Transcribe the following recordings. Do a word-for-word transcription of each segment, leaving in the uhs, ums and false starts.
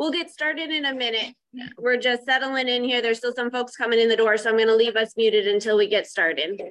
We'll get started in a minute. We're just settling in here. There's still some folks coming in the door, so I'm going to leave us muted until we get started.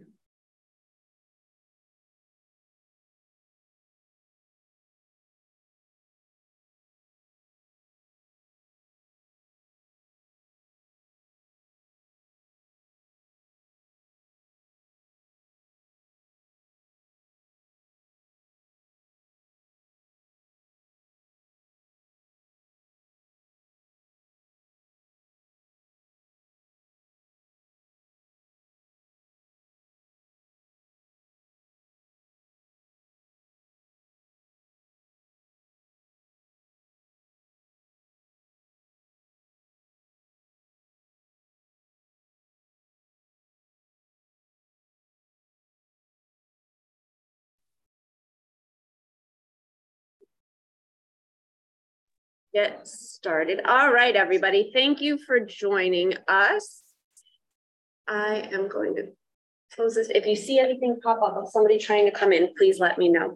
Get started. All right, everybody. Thank you for joining us. I am going to close this. If you see anything pop up of somebody trying to come in, please let me know.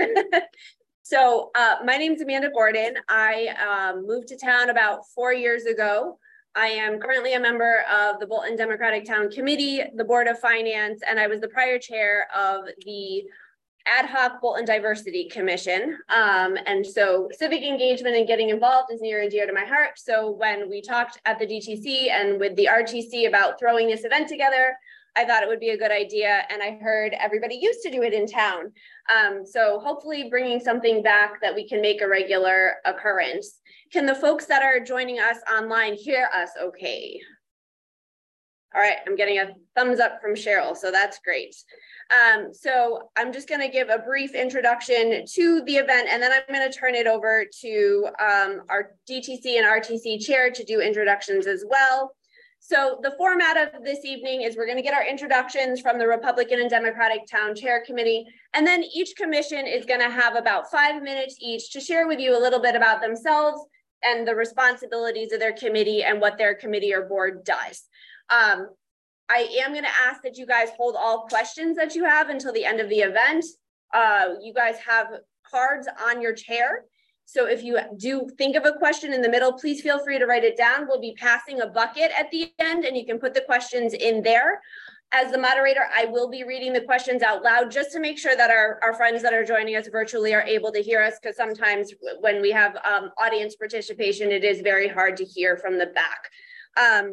So uh, my name is Amanda Gordon. I um, moved to town about four years ago. I am currently a member of the Bolton Democratic Town Committee, the Board of Finance, and I was the prior chair of the Ad hoc Bolton Diversity Commission. Um, and so civic engagement and getting involved is near and dear to my heart. So when we talked at the D T C and with the R T C about throwing this event together, I thought it would be a good idea. And I heard everybody used to do it in town. Um, so hopefully bringing something back that we can make a regular occurrence. Can the folks that are joining us online hear us okay? All right, I'm getting a thumbs up from Cheryl, so that's great. Um, so I'm just going to give a brief introduction to the event, and then I'm going to turn it over to um, our D T C and R T C chair to do introductions as well. So the format of this evening is we're going to get our introductions from the Republican and Democratic Town Chair Committee, and then each commission is going to have about five minutes each to share with you a little bit about themselves and the responsibilities of their committee and what their committee or board does. Um, I am going to ask that you guys hold all questions that you have until the end of the event. Uh, you guys have cards on your chair. So if you do think of a question in the middle, please feel free to write it down. We'll be passing a bucket at the end and you can put the questions in there. As the moderator, I will be reading the questions out loud just to make sure that our, our friends that are joining us virtually are able to hear us, because sometimes when we have um, audience participation, it is very hard to hear from the back. Um,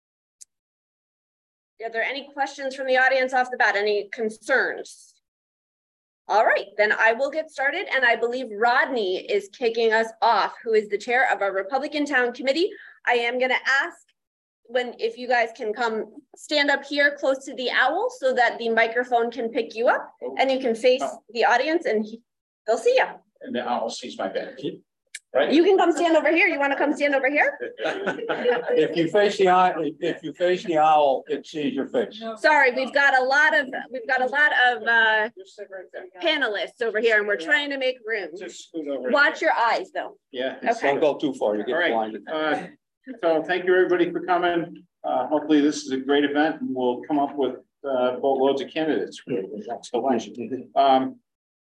Are there any questions from the audience off the bat? Any concerns? All right, then I will get started. And I believe Rodney is kicking us off, who is the chair of our Republican Town Committee. I am going to ask when if you guys can come stand up here close to the owl so that the microphone can pick you up and you can face the audience and he, they'll see you. And the owl sees my back. Right. You can come stand over here. You want to come stand over here? If you face the eye, if you face the owl, it sees your face. Sorry, we've got a lot of we've got a lot of uh, panelists over here, and we're trying to make room. Just scoot over. Watch your eyes, though. Yeah. Okay. Don't go too far. You get All right. blinded. Uh, so thank you everybody for coming. Uh, hopefully this is a great event, and we'll come up with uh, boatloads of candidates. Um,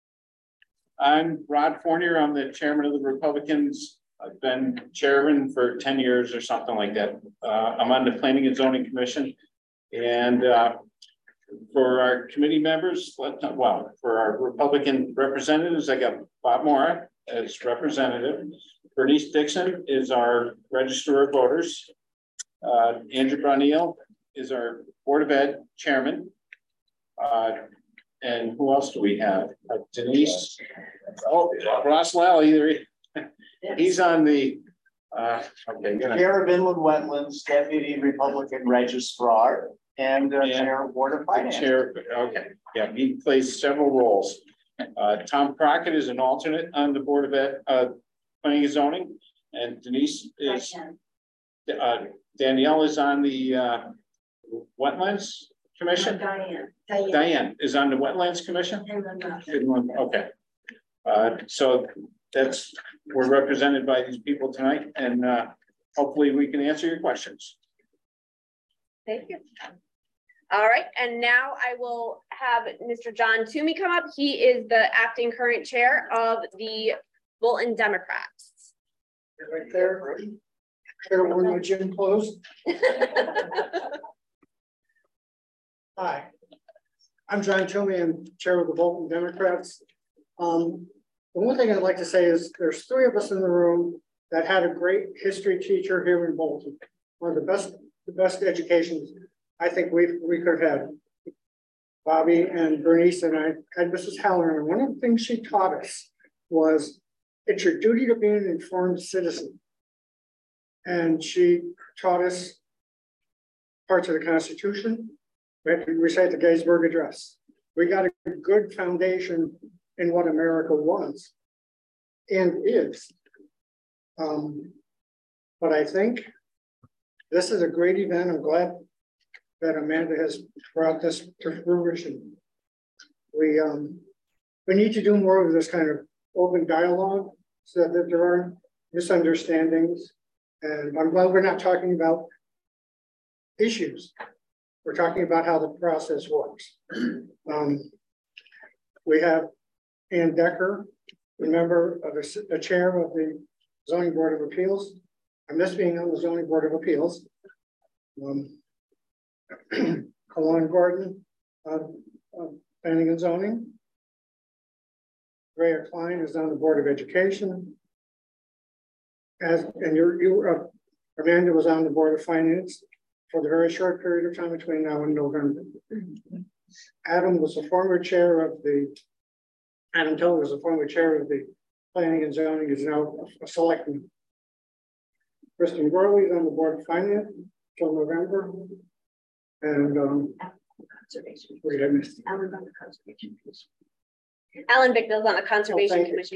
I'm Rod Fournier. I'm the chairman of the Republicans. I've been chairman for ten years or something like that. Uh, I'm on the Planning and Zoning Commission. And uh, for our committee members, well, for our Republican representatives, I got Bob Mora as representative. Bernice Dixon is our Register of Voters. Uh, Andrew Brownell is our Board of Ed chairman. Uh, And who else do we have? Uh, Denise. Oh, Ross Lally. He's on the. Uh, okay. Chair of Inland Wetlands, Deputy Republican Registrar, and uh, Yeah. Chair of Board of Finance. Chair. Okay. Yeah, he plays several roles. Uh, Tom Crockett is an alternate on the Board of Ed, uh, Planning and Zoning, and Denise is. Uh, Danielle is on the uh, Wetlands Commission. No, Diane. Diane. Diane is on the Wetlands Commission. Okay. Uh, so that's, we're represented by these people tonight, and uh, hopefully we can answer your questions. Thank you. All right, and now I will have Mister John Toomey come up. He is the acting current chair of the Bolton Democrats. Right there. There when the gym closed. Hi, I'm John Toomey. I'm chair of the Bolton Democrats. Um, the one thing I'd like to say is there's three of us in the room that had a great history teacher here in Bolton. One of the best, the best educations I think we we could have had. Bobby and Bernice and I had Missus Halloran, and one of the things she taught us was it's your duty to be an informed citizen. And she taught us parts of the Constitution. We had to recite the Gettysburg Address. We got a good foundation in what America was and is. Um, but I think this is a great event. I'm glad that Amanda has brought this to fruition. We, um, we need to do more of this kind of open dialogue so that there aren't misunderstandings. And I'm glad we're not talking about issues. We're talking about how the process works. Um, we have Ann Decker, a member of a, a chair of the Zoning Board of Appeals. I miss being on the Zoning Board of Appeals. Um, Kalon Gordon, uh, uh, Planning and Zoning. Rhea Klein is on the Board of Education. As and you're, you, uh, Amanda was on the Board of Finance for the very short period of time between now and November. Adam was the former chair of the, Adam Toll was the former chair of the Planning and Zoning, is now a selectman. Kristen Gorley is on the Board of Finance until November. And um, Conservation. what did I miss? Alan's on the Conservation Commission. Alan Bicknell's on the Conservation oh, Commission.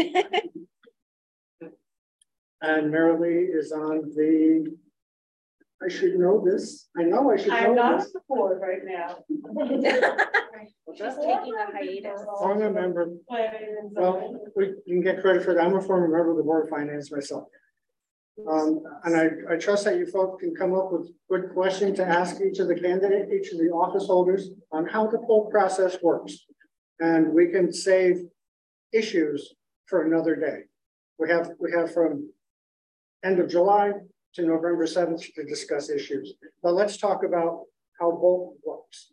And Marilee is on the, I should know this. I know I should know I'm not this. on the board right now. Just taking a hiatus. Former member. Planning and Well, zoning. we you can get credit for that. I'm a former member of the Board of Finance myself. Um, and I, I trust that you folks can come up with good questions to ask each of the candidate, each of the office holders on how the whole process works. And we can save issues for another day. We have, we have from end of July to November seventh to discuss issues. But let's talk about how Bolton works.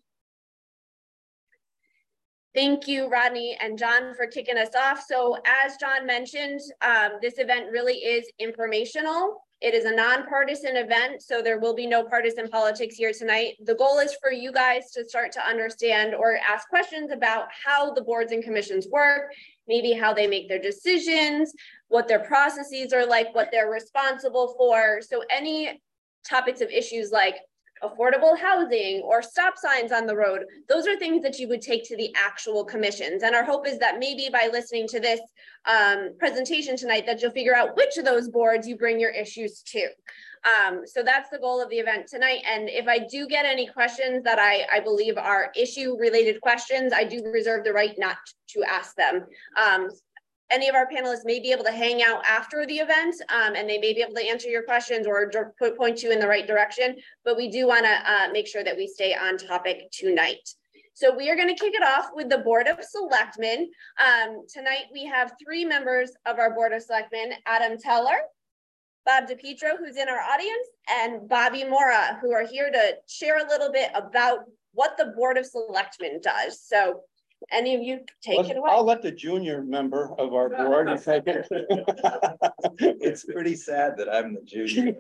Thank you, Rodney and John, for kicking us off. So as John mentioned, um, this event really is informational. It is a nonpartisan event, so there will be no partisan politics here tonight. The goal is for you guys to start to understand or ask questions about how the boards and commissions work, maybe how they make their decisions, what their processes are like, what they're responsible for. So any topics of issues like affordable housing or stop signs on the road, those are things that you would take to the actual commissions. And our hope is that maybe by listening to this um, presentation tonight, that you'll figure out which of those boards you bring your issues to. Um, so that's the goal of the event tonight. And if I do get any questions that I, I believe are issue related questions, I do reserve the right not to ask them. Um, Any of our panelists may be able to hang out after the event um, and they may be able to answer your questions or point you in the right direction, but we do want to uh, make sure that we stay on topic tonight. So we are going to kick it off with the Board of Selectmen. Um, tonight we have three members of our Board of Selectmen, Adam Teller, Bob DiPietro, who's in our audience, and Bobby Mora, who are here to share a little bit about what the Board of Selectmen does. So any of you take Let's, it away. I'll let the junior member of our board take it. It's pretty sad that I'm the junior.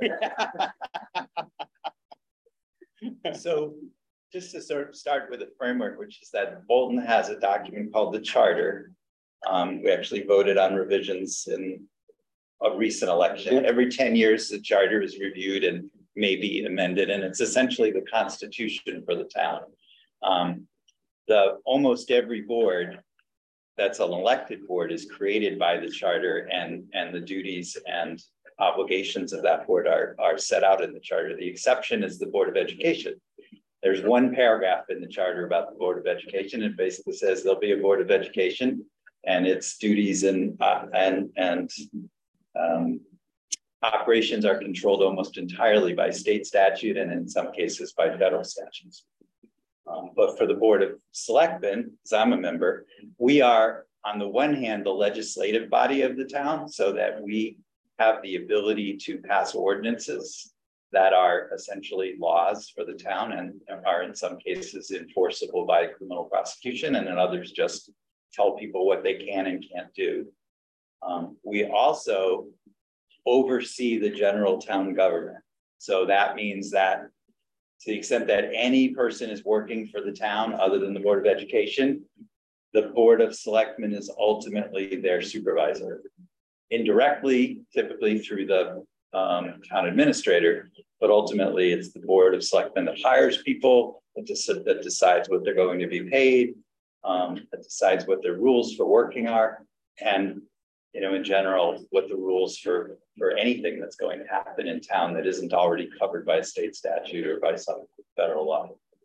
So just to sort of start with a framework, which is that Bolton has a document called the Charter. Um, we actually voted on revisions in a recent election. Every ten years, the charter is reviewed and may be amended, and it's essentially the constitution for the town. Um, The almost every board that's an elected board is created by the charter, and, and the duties and obligations of that board are, are set out in the charter. The exception is the Board of Education. There's one paragraph in the charter about the Board of Education. It basically says there'll be a Board of Education and its duties and, uh, and, and um, operations are controlled almost entirely by state statute and in some cases by federal statutes. Um, but for the Board of Selectmen, as I'm a member, we are on the one hand, the legislative body of the town, so that we have the ability to pass ordinances that are essentially laws for the town and are in some cases enforceable by criminal prosecution, and in others just tell people what they can and can't do. Um, we also oversee the general town government. So that means that to the extent that any person is working for the town other than the Board of Education, the Board of Selectmen is ultimately their supervisor. Indirectly, typically through the um, town administrator, but ultimately it's the Board of Selectmen that hires people, that, des- that decides what they're going to be paid, um, that decides what their rules for working are, and you know, in general, what the rules for, for anything that's going to happen in town that isn't already covered by a state statute or by some federal law.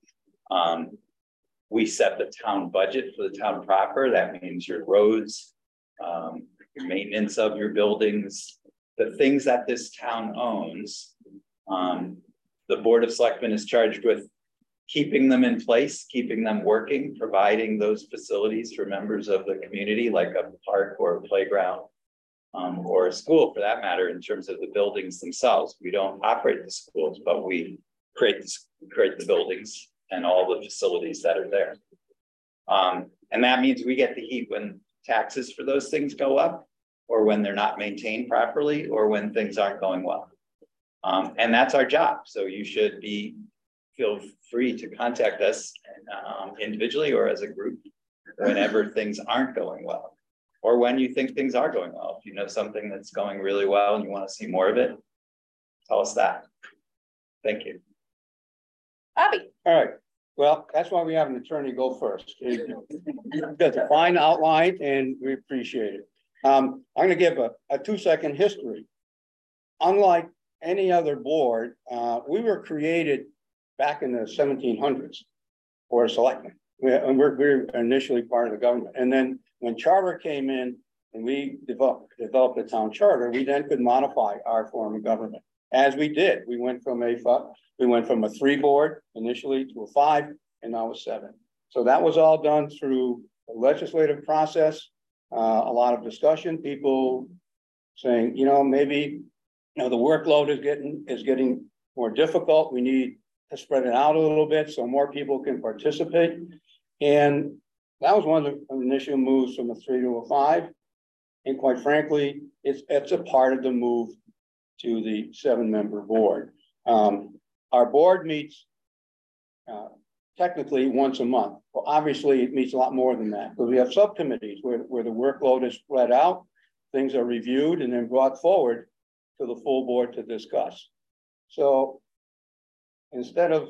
Um, we set the town budget for the town proper. That means your roads, um, your maintenance of your buildings, the things that this town owns. Um, the Board of Selectmen is charged with keeping them in place, keeping them working, providing those facilities for members of the community, like a park or a playground, um, or a school for that matter, in terms of the buildings themselves. We don't operate the schools, but we create the, create the buildings and all the facilities that are there. Um, and that means we get the heat when taxes for those things go up, or when they're not maintained properly, or when things aren't going well. Um, and that's our job. So you should be feel free to contact us um, individually or as a group whenever things aren't going well, or when you think things are going well. If you know something that's going really well and you want to see more of it, tell us that. Thank you. Bobby. All right. Well, that's why we have an attorney go first. That's a fine outline and we appreciate it. Um, I'm going to give a, a two second history. Unlike any other board, uh, we were created back in the seventeen hundreds for a selectman. We, and we're, we're initially part of the government. And then when charter came in and we developed, developed the town charter, we then could modify our form of government. As we did, we went from a we went from a three board initially to a five, and now a seven. So that was all done through the legislative process, uh, a lot of discussion, people saying, you know, maybe you know the workload is getting is getting more difficult. We need to spread it out a little bit so more people can participate. And that was one of the initial moves from a three to a five. And quite frankly, it's, it's a part of the move to the seven member board. Um, our board meets uh, technically once a month. Well, obviously it meets a lot more than that, because we have subcommittees where, where the workload is spread out, things are reviewed and then brought forward to the full board to discuss. So instead of,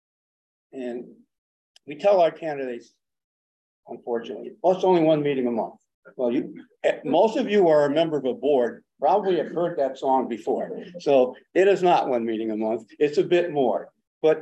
and we tell our candidates, unfortunately, well, it's only one meeting a month. Well, you, most of you are a member of a board, probably have heard that song before. So it is not one meeting a month, it's a bit more. But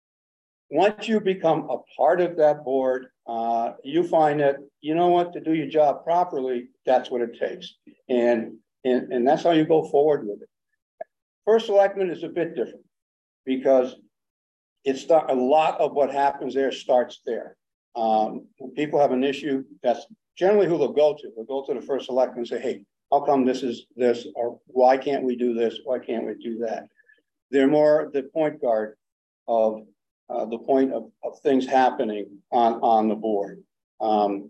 once you become a part of that board, uh, you find that, you know what, to do your job properly, that's what it takes. And, and, and that's how you go forward with it. First Selectman is a bit different, because it's a lot of what happens there starts there. Um, when people have an issue, that's generally who they'll go to. They'll go to the first selectman and say, hey, how come this is this, or why can't we do this? Why can't we do that? They're more the point guard of uh, the point of, of things happening on, on the board. Um,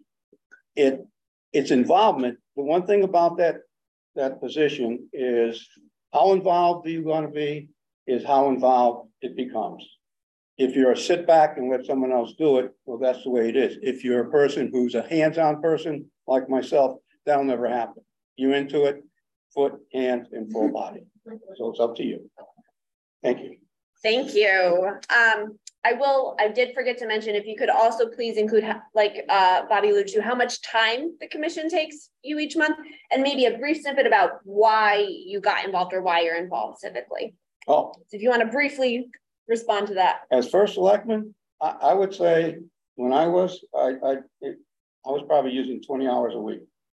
it, its involvement, the one thing about that, that position is how involved do you want to be? Is how involved it becomes. If you're a sit back and let someone else do it, well, that's the way it is. If you're a person who's a hands-on person like myself, that'll never happen. You're into it, foot, hand, and full body. So it's up to you. Thank you. Thank you. Um, I will, I did forget to mention, if you could also please include, like uh, Bobby alluded to, how much time the commission takes you each month, and maybe a brief snippet about why you got involved or why you're involved civically. Oh, so if you want to briefly respond to that. As first selectman, I, I would say when I was, I, I, it, I was probably using twenty hours a week.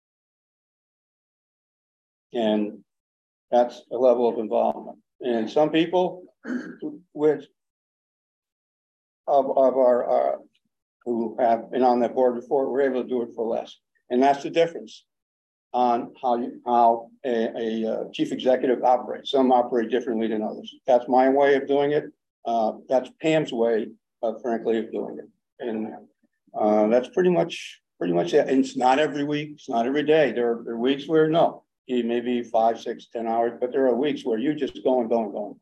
And that's a level of involvement. And some people with of, of our, uh, who have been on that board before, were able to do it for less. And that's the difference. on how you, how a, a uh, chief executive operates. Some operate differently than others. That's my way of doing it. Uh, that's Pam's way, uh, frankly, of doing it. And uh, that's pretty much, pretty much it. And it's not every week. It's not every day. There are, there are weeks where no, maybe five, six, ten hours, but there are weeks where you just go and go and go.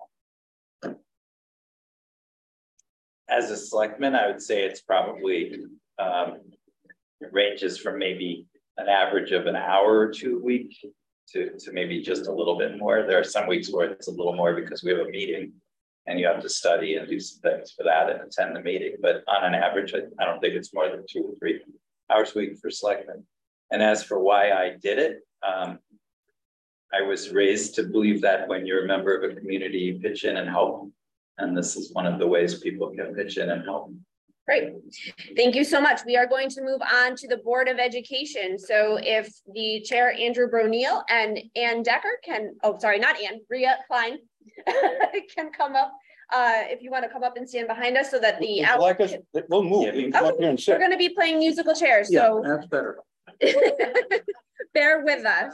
As a selectman, I would say it's probably, um, it ranges from maybe an average of an hour or two a week to, to maybe just a little bit more. There are some weeks where it's a little more because we have a meeting and you have to study and do some things for that and attend the meeting. But on an average, I, I don't think it's more than two or three hours a week for selectmen. And as for why I did it, um, I was raised to believe that when you're a member of a community, you pitch in and help. And this is one of the ways people can pitch in and help. Great. Thank you so much. We are going to move on to the Board of Education. So if the chair, Andrew Broneal, and Ann Decker can, oh, sorry, not Ann, Bria Klein can come up. Uh, if you want to come up and stand behind us so that the Would you like us, we'll move. Yeah, We can come up here and sit. we're going to be playing musical chairs. Yeah, So that's better. bear with us.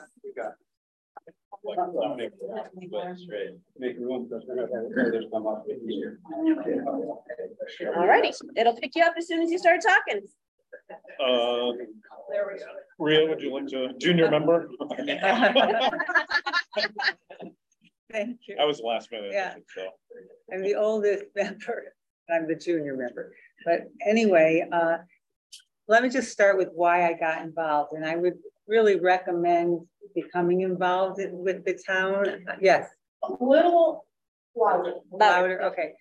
Make room because we're gonna have others come up here. All righty. It'll pick you up as soon as you start talking. Uh, Rhea, would you like to, junior member? Thank you. I was the last minute. Yeah. So. I'm the oldest member. I'm the junior member. But anyway, uh, let me just start with why I got involved. And I would really recommend becoming involved in, with the town. Yes. A little louder. Louder. Okay.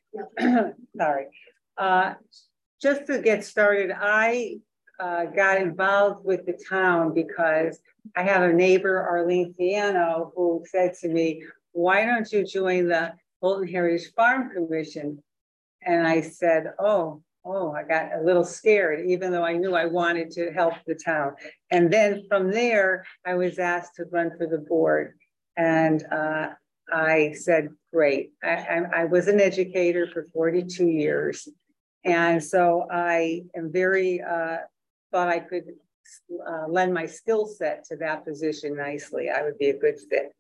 Sorry. Uh, just to get started, I uh, got involved with the town because I have a neighbor, Arlene Fiano, who said to me, why don't you join the Bolton Heritage Farm Commission? And I said, oh, oh, I got a little scared, even though I knew I wanted to help the town. And then from there, I was asked to run for the board. And uh, I said, great. I, I, I was an educator for forty-two years. And so I am very, uh, thought I could uh, lend my skill set to that position nicely. I would be a good fit.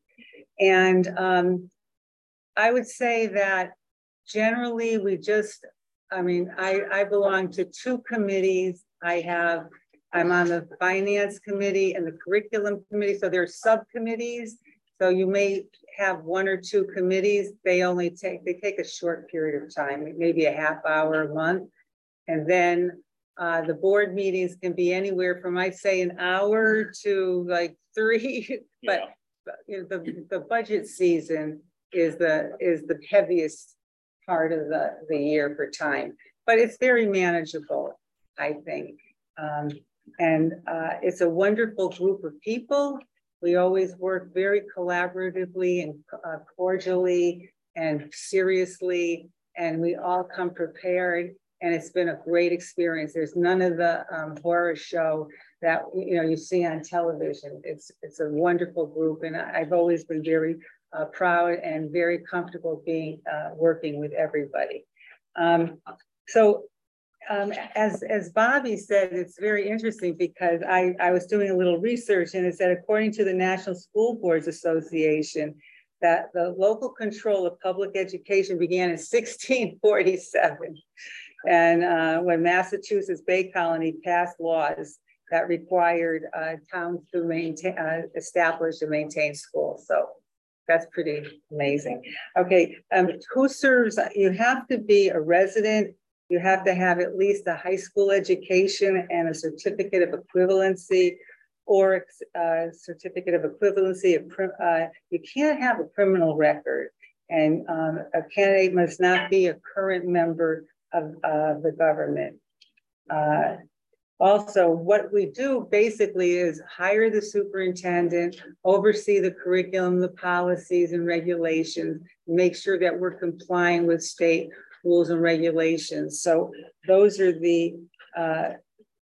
And um, I would say that generally we just, I mean, I, I belong to two committees. I have, I'm on the finance committee and the curriculum committee. So there are subcommittees. So you may have one or two committees. They only take, they take a short period of time, maybe a half hour a month. And then uh, the board meetings can be anywhere from, I'd say, an hour to like three, but Yeah. you know, the, the budget season is the, is the heaviest part of the, the year for time, but it's very manageable, I think. Um, and uh, it's a wonderful group of people. We always work very collaboratively and uh, cordially and seriously, and we all come prepared, and it's been a great experience. There's none of the um, horror show that you know you see on television. It's, it's a wonderful group, and I've always been very Uh, proud and very comfortable being uh, working with everybody. Um, so um, as, as Bobby said, it's very interesting because I, I was doing a little research, and it said, according to the National School Boards Association, that the local control of public education began in sixteen forty-seven. And uh, when Massachusetts Bay Colony passed laws that required uh, towns to maintain, uh, establish and maintain schools. So that's pretty amazing. Okay, um, who serves? You have to be a resident. You have to have at least a high school education and a certificate of equivalency, or a certificate of equivalency. Of, uh, you can't have a criminal record, and um, a candidate must not be a current member of uh, the government. Uh, Also, what we do basically is hire the superintendent, oversee the curriculum, the policies and regulations, make sure that we're complying with state rules and regulations. So those are the, uh,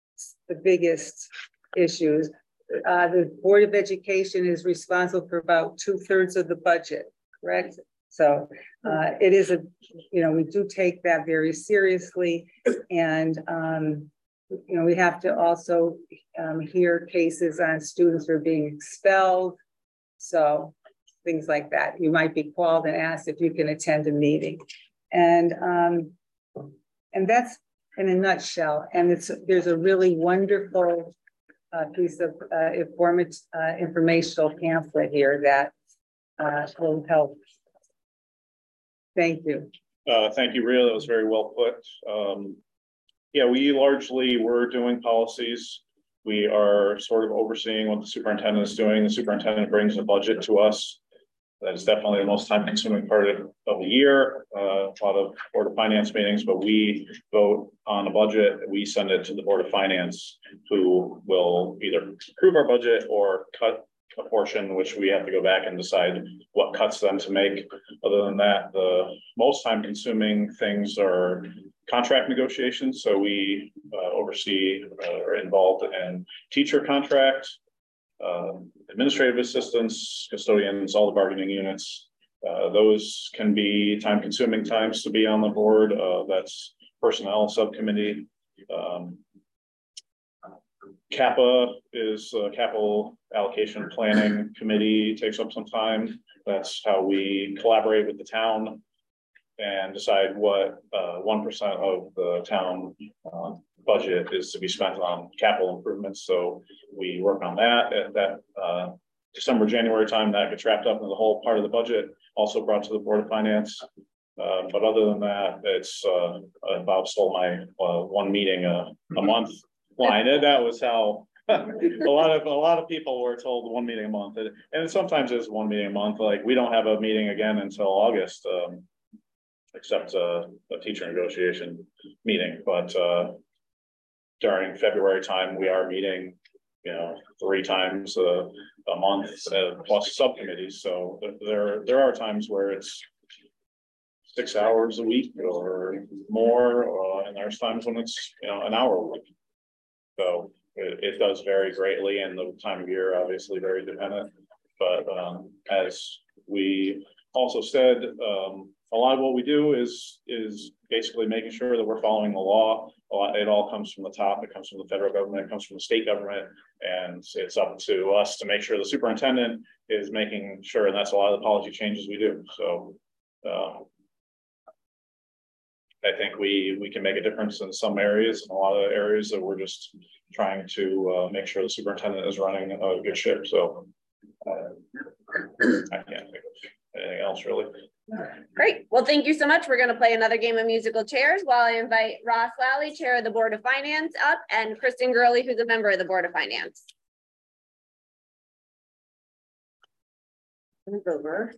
the biggest issues. Uh, the Board of Education is responsible for about two thirds of the budget, correct? So uh, it is a, you know, we do take that very seriously. And um, you know, we have to also um, hear cases on students who are being expelled. So things like that. You might be called and asked if you can attend a meeting. And, um, and that's in a nutshell. And it's there's a really wonderful uh, piece of uh, informative, uh, informational pamphlet here that uh, will help. Thank you. Uh, thank you, Rhea. That was very well put. Um, yeah, we largely were doing policies. We are sort of overseeing what the superintendent is doing. The superintendent brings a budget to us. That is definitely the most time consuming part of, of the year. Uh, a lot of Board of Finance meetings, but we vote on a budget. We send it to the Board of Finance, who will either approve our budget or cut a portion, which we have to go back and decide what cuts then to make. Other than that, the most time consuming things are contract negotiations. So we uh, oversee uh, are involved in teacher contract, uh, administrative assistants, custodians, all the bargaining units. Uh, those can be time consuming times to be on the board. Uh, that's personnel subcommittee. Um, CAPA is uh, capital allocation planning committee, takes up some time. That's how we collaborate with the town and decide what uh, one percent of the town uh, budget is to be spent on capital improvements. So we work on that at that uh, December, January time. That gets wrapped up in the whole part of the budget, also brought to the Board of Finance. Uh, but other than that, it's uh, uh, Bob stole my uh, one meeting a, a month line. And that was how a lot of a lot of people were told one meeting a month. And, and sometimes it's one meeting a month. Like we don't have a meeting again until August. Um, except uh, a teacher negotiation meeting. But uh, during February time, we are meeting, you know, three times a, a month uh, plus subcommittees. So there, there are times where it's six hours a week or more, uh, and there's times when it's, you know, an hour a week. So it, it does vary greatly, and the time of year obviously very dependent. But um, as we also said, um, a lot of what we do is is basically making sure that we're following the law. A lot, it all comes from the top. It comes from the federal government. It comes from the state government, and it's up to us to make sure the superintendent is making sure. And that's a lot of the policy changes we do. So um, I think we we can make a difference in some areas, and a lot of areas that we're just trying to uh, make sure the superintendent is running a good ship. So uh, I can't think of anything else really. Great. Well, thank you so much. We're going to play another game of musical chairs while I invite Ross Lally, Chair of the Board of Finance, up, and Kristen Gurley, who's a member of the Board of Finance. Over.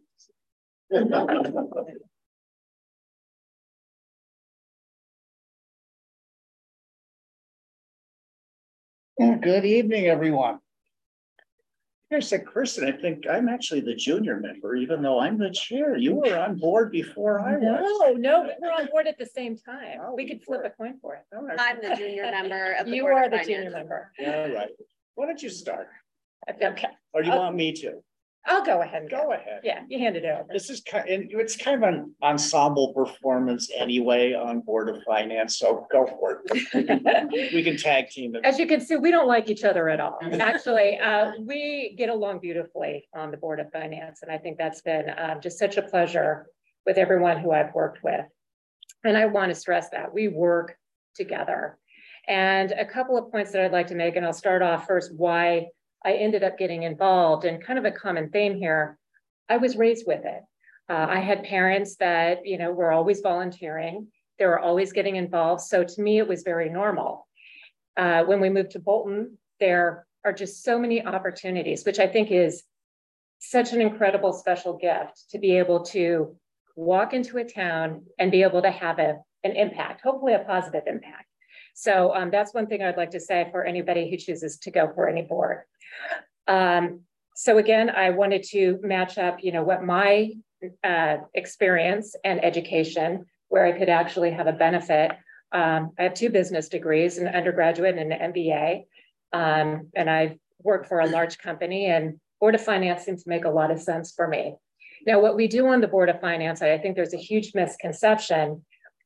Good evening, everyone. I said, Kristen, I think I'm actually the junior member, even though I'm the chair. You were on board before I was. No, no, we're on board at the same time. Oh, we could flip a coin for it. All right. I'm the junior member of the You Board are of the Finance. junior member. All right. Why don't you start? Okay, Or do you I'll- want me to? I'll go ahead. and Go ahead. Yeah, you hand it over. This is kind, and it's kind of an ensemble performance anyway on Board of Finance, so go for it. We can tag team it. As you can see, we don't like each other at all. Actually, uh, we get along beautifully on the Board of Finance. And I think that's been um, just such a pleasure with everyone who I've worked with. And I want to stress that we work together. And a couple of points that I'd like to make, and I'll start off first, why I ended up getting involved, and kind of a common theme here. I was raised with it. Uh, I had parents that, you know, were always volunteering. They were always getting involved. So to me, it was very normal. Uh, when we moved to Bolton, there are just so many opportunities, which I think is such an incredible special gift to be able to walk into a town and be able to have a, an impact, hopefully a positive impact. So um, that's one thing I'd like to say for anybody who chooses to go for any board. Um, so again, I wanted to match up, you know, what my uh, experience and education, where I could actually have a benefit. Um, I have two business degrees, an undergraduate and an M B A. Um, and I've worked for a large company, and Board of Finance seems to make a lot of sense for me. Now, what we do on the Board of Finance, I think there's a huge misconception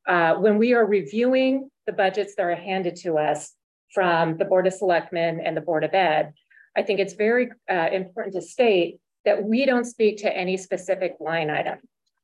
Uh, when we are reviewing the budgets that are handed to us from the Board of Selectmen and the Board of Ed, I think it's very uh, important to state that we don't speak to any specific line item.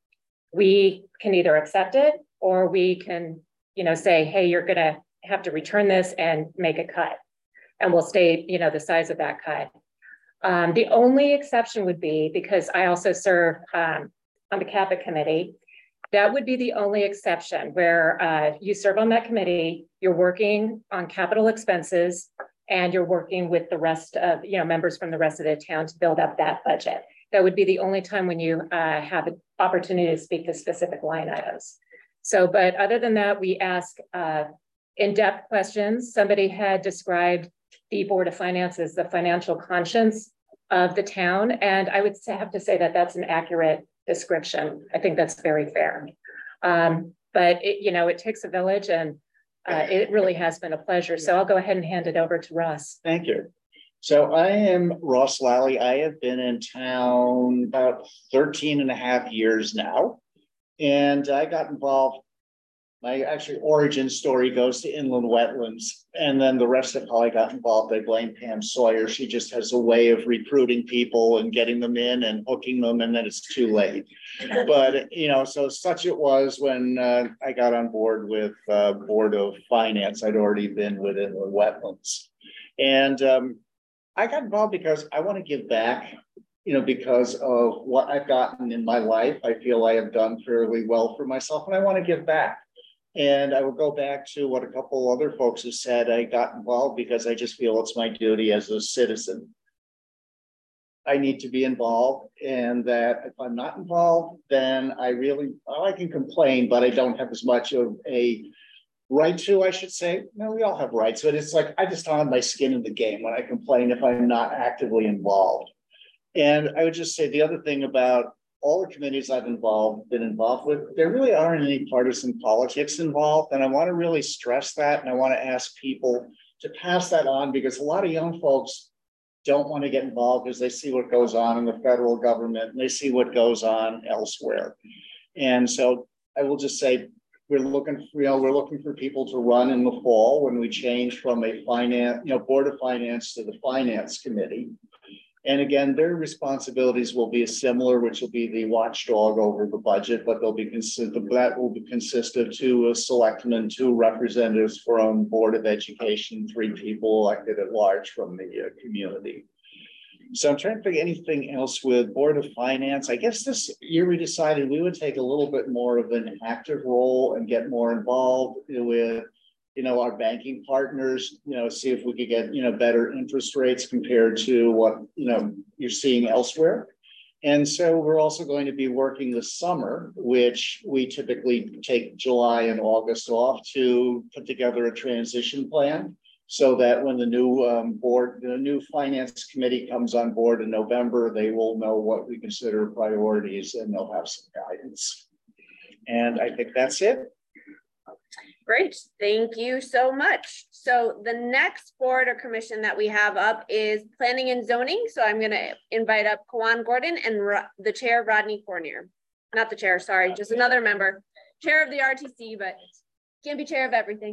We can either accept it or we can, you know, say, hey, you're gonna have to return this and make a cut. And we'll state, you know, the size of that cut. Um, the only exception would be, because I also serve um, on the CAPA committee, that would be the only exception where uh, you serve on that committee, you're working on capital expenses, and you're working with the rest of, you know, members from the rest of the town to build up that budget. That would be the only time when you uh, have an opportunity to speak to specific line items. So, but other than that, we ask uh, in-depth questions. Somebody had described the Board of Finance as the financial conscience of the town. And I would have to say that that's an accurate description. I think that's very fair. Um, but it, you know, it takes a village, and uh, it really has been a pleasure. So I'll go ahead and hand it over to Ross. Thank you. So I am Ross Lally. I have been in town about thirteen and a half years now. And I got involved, my actually origin story goes to inland wetlands. And then the rest of how I got involved, I blame Pam Sawyer. She just has a way of recruiting people and getting them in and hooking them, and then it's too late. But, you know, so such it was when uh, I got on board with uh, Board of Finance. I'd already been with inland wetlands. And um, I got involved because I want to give back, you know, because of what I've gotten in my life. I feel I have done fairly well for myself, and I want to give back. And I will go back to what a couple other folks have said. I got involved because I just feel it's my duty as a citizen. I need to be involved, and that if I'm not involved, then I really, well, I can complain, but I don't have as much of a right to, I should say. No, we all have rights, but it's like I just don't have my skin in the game when I complain if I'm not actively involved. And I would just say the other thing about all the committees I've involved, been involved with, there really aren't any partisan politics involved. And I want to really stress that. And I want to ask people to pass that on, because a lot of young folks don't want to get involved because they see what goes on in the federal government and they see what goes on elsewhere. And so I will just say, we're looking for, you know, we're looking for people to run in the fall when we change from a finance, you know, Board of Finance to the Finance Committee. And again, their responsibilities will be similar, which will be the watchdog over the budget, but they'll be consistent. That will be consist of two selectmen, two representatives from Board of Education, three people elected at large from the uh, community. So I'm trying to think anything else with Board of Finance. I guess this year we decided we would take a little bit more of an active role and get more involved with, you know, our banking partners, you know, see if we could get, you know, better interest rates compared to what, you know, you're seeing elsewhere. And so we're also going to be working this summer, which we typically take July and August off to put together a transition plan, so that when the new um, board, the new finance committee comes on board in November, they will know what we consider priorities and they'll have some guidance. And I think that's it. Great, thank you so much. So the next board or commission that we have up is Planning and Zoning. So I'm going to invite up Kawan Gordon and Ro the chair, Rodney Fournier. Not the chair, sorry, just another member. Chair of the R T C, but can't be chair of everything.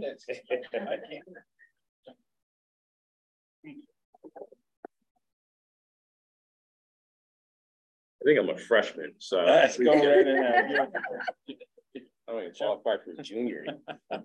I think I'm a freshman, so Let's go right in there. I don't even qualify for junior. Uh,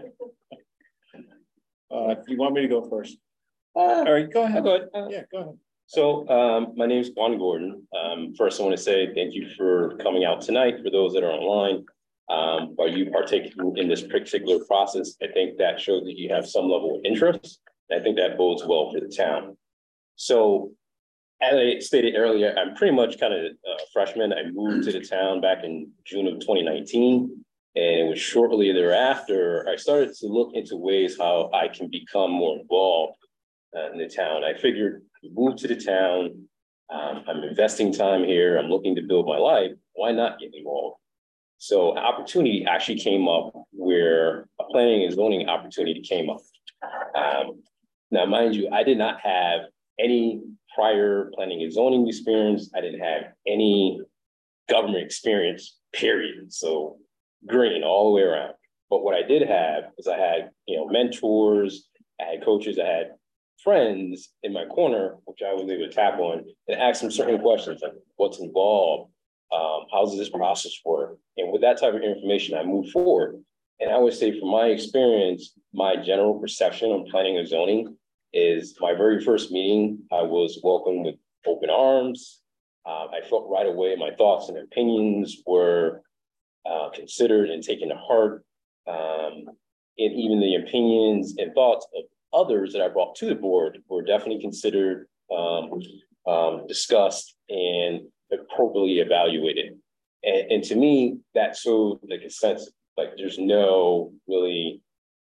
if you want me to go first. Uh, All right, go ahead. Go ahead. Uh, yeah, go ahead. So um, my name is Juan Gordon. Um, first, I want to say thank you for coming out tonight. For those that are online, um, while you partaking in this particular process, I think that shows that you have some level of interest. I think that bodes well for the town. So as I stated earlier, I'm pretty much kind of a freshman. I moved to the town back in June of twenty nineteen. And it was shortly thereafter, I started to look into ways how I can become more involved uh, in the town. I figured, move to the town, um, I'm investing time here, I'm looking to build my life, why not get involved? So an opportunity actually came up where a planning and zoning opportunity came up. Um, now, mind you, I did not have any prior planning and zoning experience. I didn't have any government experience, period. So green all the way around. But what I did have is I had, you know, mentors, I had coaches, I had friends in my corner, which I was able to tap on and ask them certain questions like what's involved, um, how does this process work? And with that type of information, I moved forward. And I would say from my experience, my general perception on planning and zoning is my very first meeting, I was welcomed with open arms. Uh, I felt right away my thoughts and opinions were uh, considered and taken to heart. Um, and even the opinions and thoughts of others that I brought to the board were definitely considered, um, um, discussed, and appropriately evaluated. And, and to me, that showed like a sense, like there's no really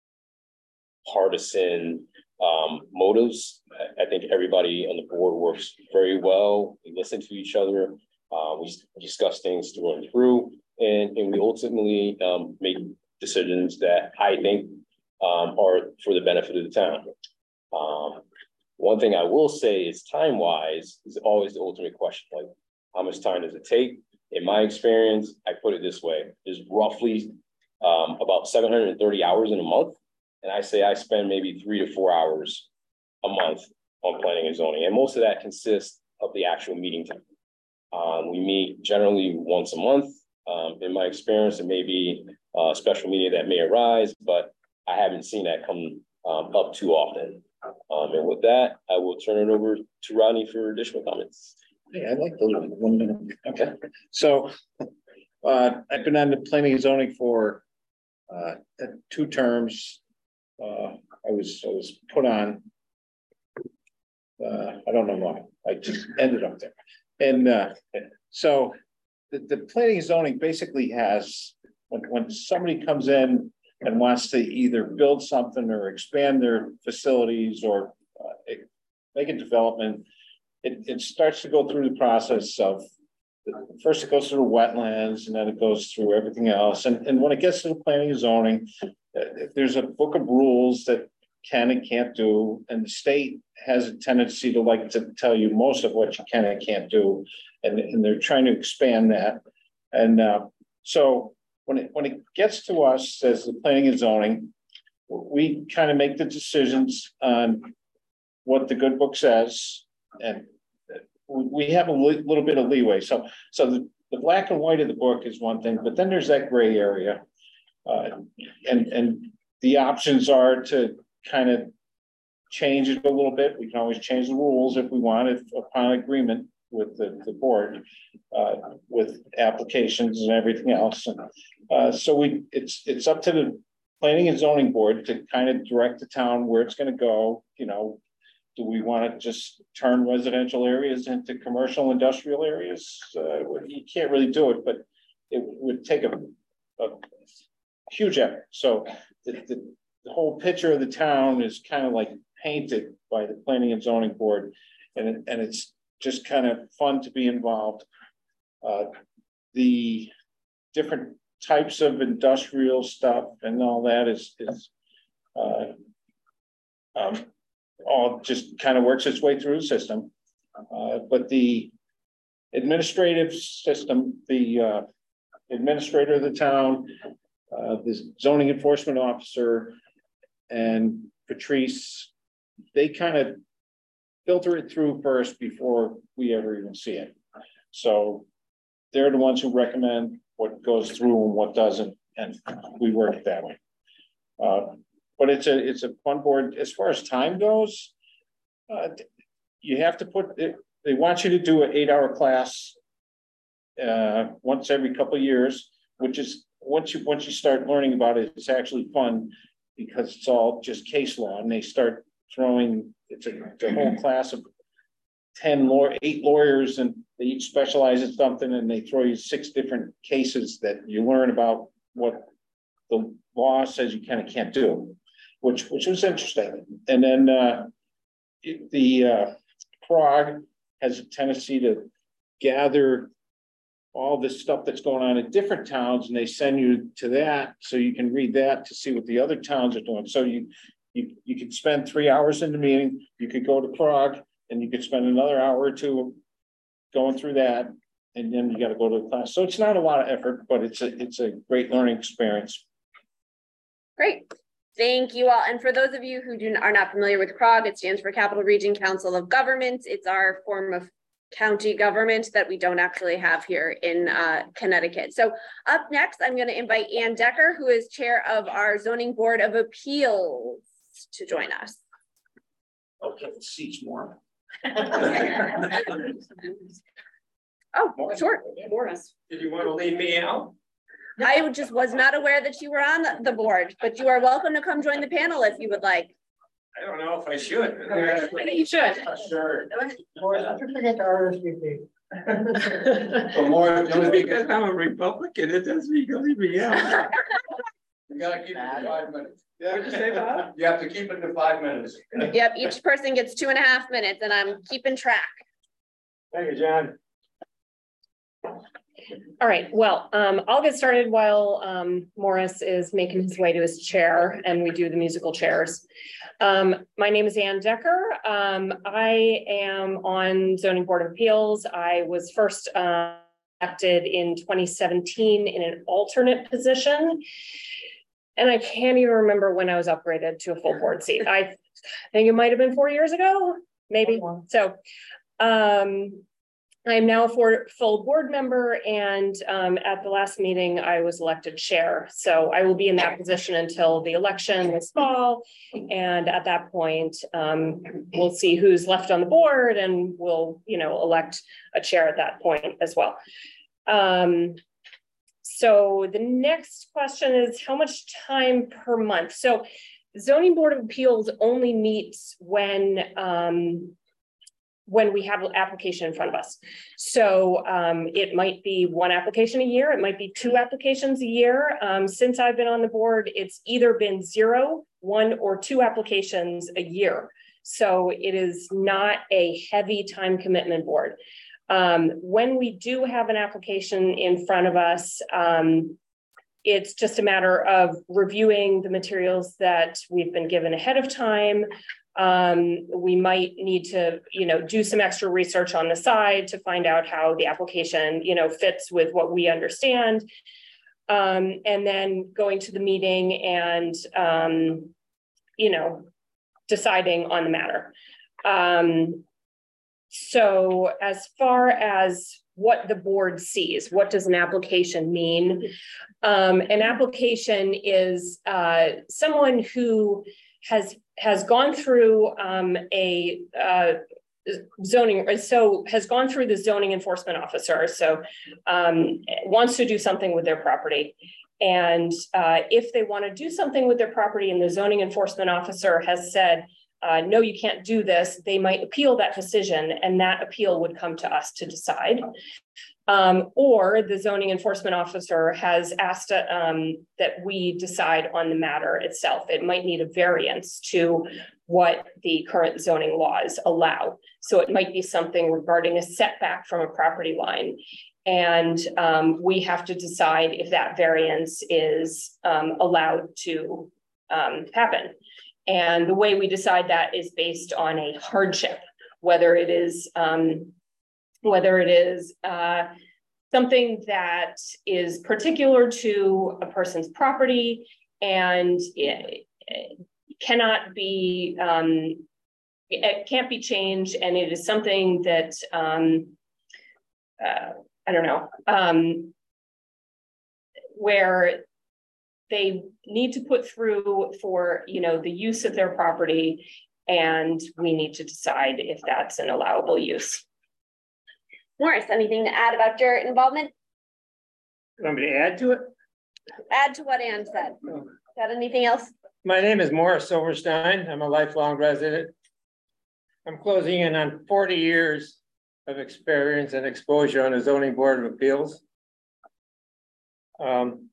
partisan um, motives. I think everybody on the board works very well. We listen to each other. Uh, we discuss things through and through, and, and we ultimately um, make decisions that I think um, are for the benefit of the town. Um, one thing I will say is time-wise is always the ultimate question. Like, how much time does it take? In my experience, I put it this way: there's roughly um, about seven hundred thirty hours in a month, and I say I spend maybe three to four hours a month on planning and zoning, and most of that consists of the actual meeting time. Um, we meet generally once a month. Um, in my experience, it may be a special meeting that may arise, but I haven't seen that come um, up too often. Um, and with that, I will turn it over to Rodney for additional comments. Hey, I'd like to leave one minute. Okay. So uh, I've been on the planning and zoning for uh, two terms. Uh, I was I was put on. Uh, I don't know why. I just ended up there. And uh, so the, the planning and zoning basically has, when, when somebody comes in and wants to either build something or expand their facilities or uh, make a development, it, it starts to go through the process of, first it goes through the wetlands and then it goes through everything else. And, and when it gets to the planning and zoning, uh, there's a book of rules that can and can't do, and the state has a tendency to like to tell you most of what you can and can't do, and, and they're trying to expand that. And uh, so when it when it gets to us as the planning and zoning, we kind of make the decisions on what the good book says, and we have a li little bit of leeway. So so the, the black and white of the book is one thing, but then there's that gray area, uh, and and the options are to kind of change it a little bit. We can always change the rules if we want, if upon agreement with the, the board, uh, with applications and everything else. And uh, so we, it's it's up to the planning and zoning board to kind of direct the town where it's going to go. You know, do we want to just turn residential areas into commercial industrial areas? Uh, you can't really do it, but it would take a, a huge effort. So the, the The whole picture of the town is kind of like painted by the planning and zoning board, and, it, and it's just kind of fun to be involved. Uh, the different types of industrial stuff and all that is, is uh, um, all just kind of works its way through the system. Uh, but the administrative system, the uh, administrator of the town, uh, the zoning enforcement officer, and Patrice, they kind of filter it through first before we ever even see it. So they're the ones who recommend what goes through and what doesn't, and we work it that way. Uh, but it's a it's a fun board. As far as time goes, uh, you have to put it, they want you to do an eight-hour class uh, once every couple of years, which is once you once you start learning about it, it's actually fun, because it's all just case law, and they start throwing, it's a, it's a whole class of ten law, eight lawyers, and they each specialize in something, and they throw you six different cases that you learn about what the law says you kind of can't do, which which was interesting. And then uh, it, the uh, Prague has a tendency to gather all this stuff that's going on in different towns, and they send you to that so you can read that to see what the other towns are doing. So you you you could spend three hours in the meeting, you could go to Prague, and you could spend another hour or two going through that, and then you got to go to the class. So it's not a lot of effort, but it's a it's a great learning experience. Great. Thank you all. And for those of you who do, are not familiar with C R O G, it stands for Capital Region Council of Governments. It's our form of county government that we don't actually have here in uh, Connecticut. So up next, I'm going to invite Ann Decker, who is chair of our Zoning Board of Appeals, to join us. Okay, the seats more. Oh, sure. Morris. Did you want to leave me out? I just was not aware that you were on the, the board, but you are welcome to come join the panel if you would like. I don't know if I should. You should. Sure. Morris, I forget to R S V P. So more, just because I'm a Republican, it doesn't mean you leave me out. You gotta keep it to five minutes. What'd you say, Bob? You have to keep it to five minutes. Yep, each person gets two and a half minutes and I'm keeping track. Thank you, John. All right, well, um, I'll get started while um, Morris is making his way to his chair and we do the musical chairs. Um, my name is Ann Decker. Um, I am on Zoning Board of Appeals. I was first uh, elected in twenty seventeen in an alternate position. And I can't even remember when I was upgraded to a full board seat. I think it might have been four years ago, maybe. So um, I'm now a for, full board member, and um, at the last meeting, I was elected chair. So I will be in that position until the election this fall. And at that point, um, we'll see who's left on the board, and we'll, you know, elect a chair at that point as well. Um, so the next question is how much time per month? So Zoning Board of Appeals only meets when um, when we have an application in front of us. So um, it might be one application a year, it might be two applications a year. Um, since I've been on the board, it's either been zero, one or two applications a year. So it is not a heavy time commitment board. Um, when we do have an application in front of us, um, it's just a matter of reviewing the materials that we've been given ahead of time. Um, we might need to, you know, do some extra research on the side to find out how the application, you know, fits with what we understand. Um, and then going to the meeting and, um, you know, deciding on the matter. Um, so as far as what the board sees, what does an application mean? Um, an application is uh, someone who has has gone through um, a uh, zoning, so has gone through the zoning enforcement officer, so um, wants to do something with their property. And uh, if they want to do something with their property and the zoning enforcement officer has said, uh, no, you can't do this, they might appeal that decision, and that appeal would come to us to decide. Um, or the zoning enforcement officer has asked uh, um, that we decide on the matter itself. It might need a variance to what the current zoning laws allow. So it might be something regarding a setback from a property line. And um, we have to decide if that variance is um, allowed to um, happen. And the way we decide that is based on a hardship, whether it is um, whether it is uh, something that is particular to a person's property and it, it cannot be, um, it can't be changed, and it is something that, um, uh, I don't know, um, where they need to put through for, you know, the use of their property, and we need to decide if that's an allowable use. Morris, anything to add about your involvement? You want me to add to it? Add to what Ann said. Got anything else? My name is Morris Silverstein. I'm a lifelong resident. I'm closing in on forty years of experience and exposure on the Zoning Board of Appeals. Um,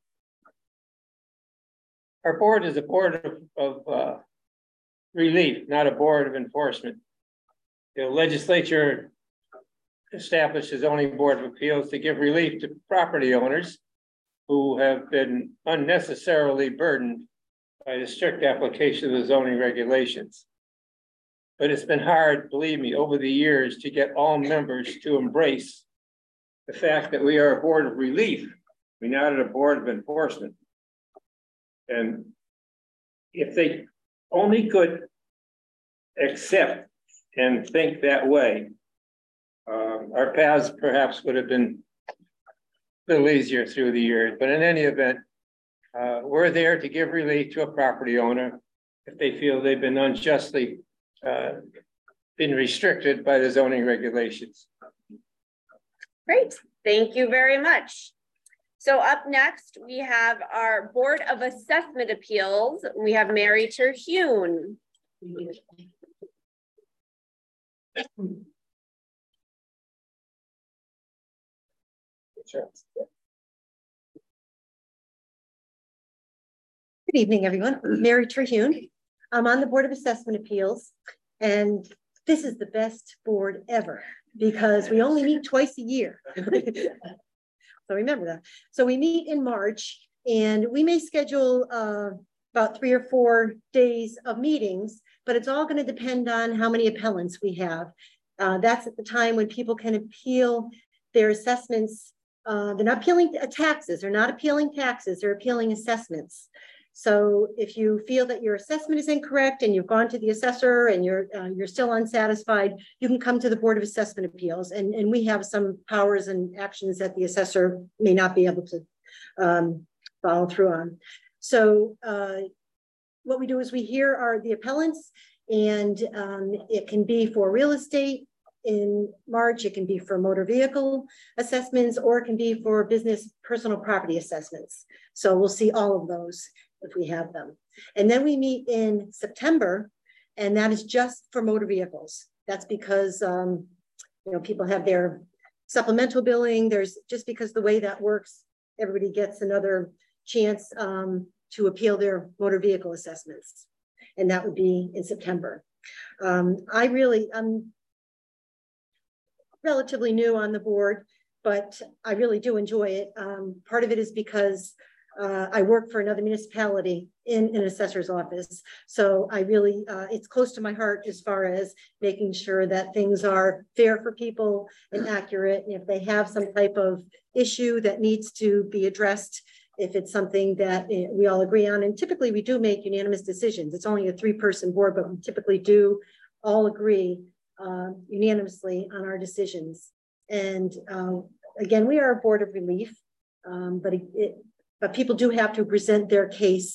our board is a board of, of uh, relief, not a board of enforcement. The legislature established the Zoning Board of Appeals to give relief to property owners who have been unnecessarily burdened by the strict application of the zoning regulations. But it's been hard, believe me, over the years to get all members to embrace the fact that we are a board of relief. We're not a board of enforcement. And if they only could accept and think that way, um, our paths perhaps would have been a little easier through the years. But in any event, uh, we're there to give relief to a property owner if they feel they've been unjustly uh, been restricted by the zoning regulations. Great, thank you very much. So up next, we have our Board of Assessment Appeals. We have Mary Terhune. Good evening, everyone. Mary Terhune. I'm on the Board of Assessment Appeals, and this is the best board ever because we only meet twice a year. So remember that. So we meet in March, and we may schedule uh, about three or four days of meetings, but it's all going to depend on how many appellants we have. Uh, that's at the time when people can appeal their assessments. Uh, they're not appealing taxes, they're not appealing taxes, they're appealing assessments. So if you feel that your assessment is incorrect and you've gone to the assessor and you're uh, you're still unsatisfied, you can come to the Board of Assessment Appeals, and, and we have some powers and actions that the assessor may not be able to um, follow through on. So uh, what we do is we hear are the appellants, and um, it can be for real estate in March, it can be for motor vehicle assessments, or it can be for business personal property assessments. So we'll see all of those if we have them. And then we meet in September, and that is just for motor vehicles. That's because um, you know, people have their supplemental billing. There's just because the way that works, everybody gets another chance um, to appeal their motor vehicle assessments. And that would be in September. Um, I really, I'm relatively new on the board, but I really do enjoy it. Um, part of it is because Uh, I work for another municipality in an assessor's office. So I really, uh, it's close to my heart as far as making sure that things are fair for people and accurate. And if they have some type of issue that needs to be addressed, if it's something that we all agree on, and typically we do make unanimous decisions. It's only a three person board, but we typically do all agree uh, unanimously on our decisions. And um, again, we are a board of relief, um, but it, it But people do have to present their case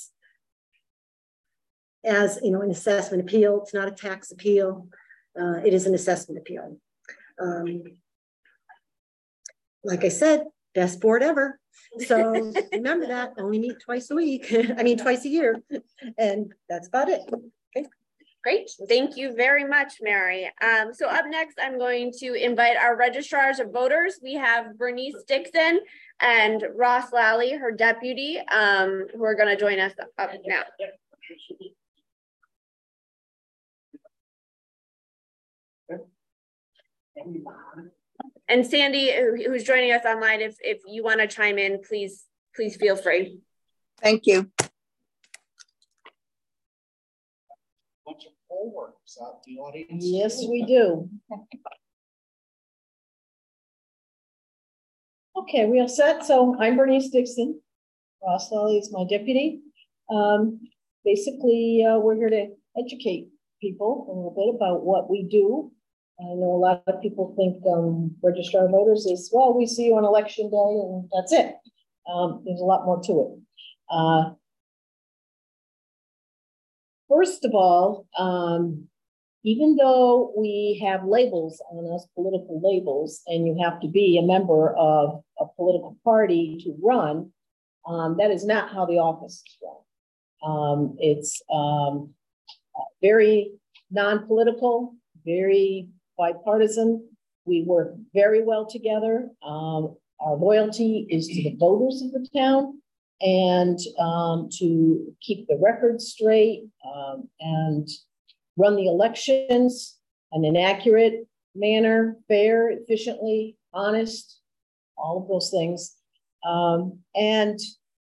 as, you know, an assessment appeal. It's not a tax appeal. Uh, it is an assessment appeal. Um, like I said, best board ever. So remember that, only meet twice a week. I mean, twice a year. And that's about it. Okay. Great, thank you very much, Mary. Um, so up next, I'm going to invite our registrars of voters. We have Bernice Dixon and Ross Lally, her deputy, um, who are going to join us up now. And Sandy, who's joining us online, if, if you want to chime in, please, please feel free. Thank you. Out the audience. Yes, we do. Okay, we are set. So I'm Bernice Dixon. Ross Lally is my deputy. Um, basically, uh, we're here to educate people a little bit about what we do. I know a lot of people think um, registrar of voters is, well, we see you on election day and that's it. Um, there's a lot more to it. Uh, first of all, um, even though we have labels on us, political labels, and you have to be a member of a political party to run, um, that is not how the office is run. Um, it's um, very non-political, very bipartisan. We work very well together. Um, our loyalty is to the voters of the town and um, to keep the record straight um, and run the elections in an accurate manner, fair, efficiently, honest, all of those things. Um, and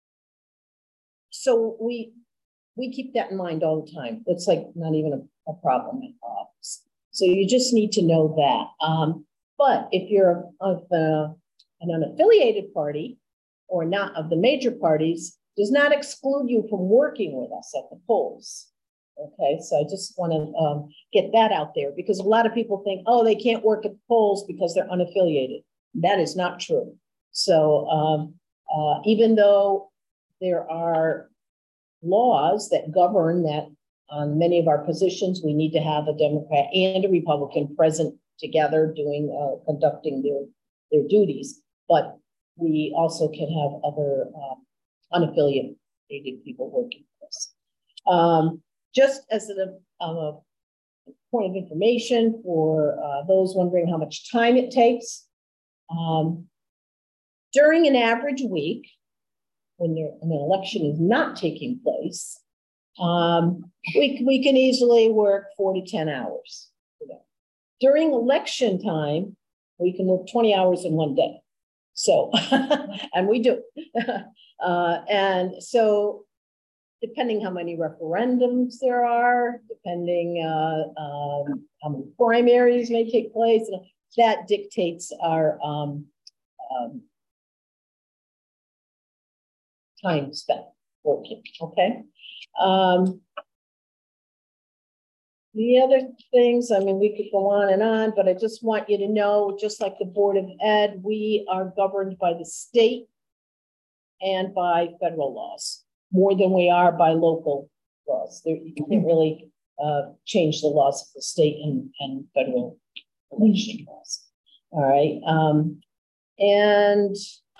so we we keep that in mind all the time. It's like not even a, a problem in our office. So you just need to know that. Um, but if you're of uh, an unaffiliated party or not of the major parties, does not exclude you from working with us at the polls. Okay, so I just want to um, get that out there because a lot of people think, oh, they can't work at the polls because they're unaffiliated. That is not true. So um, uh, even though there are laws that govern that on many of our positions, we need to have a Democrat and a Republican present together doing, uh, conducting their, their duties. But we also can have other um, unaffiliated people working with us. Um, just as a, um, a point of information for uh, those wondering how much time it takes, um, during an average week, when there, an election is not taking place, um, we, we can easily work four to ten hours. During election time, we can work twenty hours in one day. So, and we do. uh, and so, depending how many referendums there are, depending uh, um, how many primaries may take place, that dictates our um, um, time spent working, okay? Um, the other things, I mean, we could go on and on, but I just want you to know, just like the Board of Ed, we are governed by the state and by federal laws, more than we are by local laws. There, you can't really uh, change the laws of the state and, and federal election laws. All right, um, and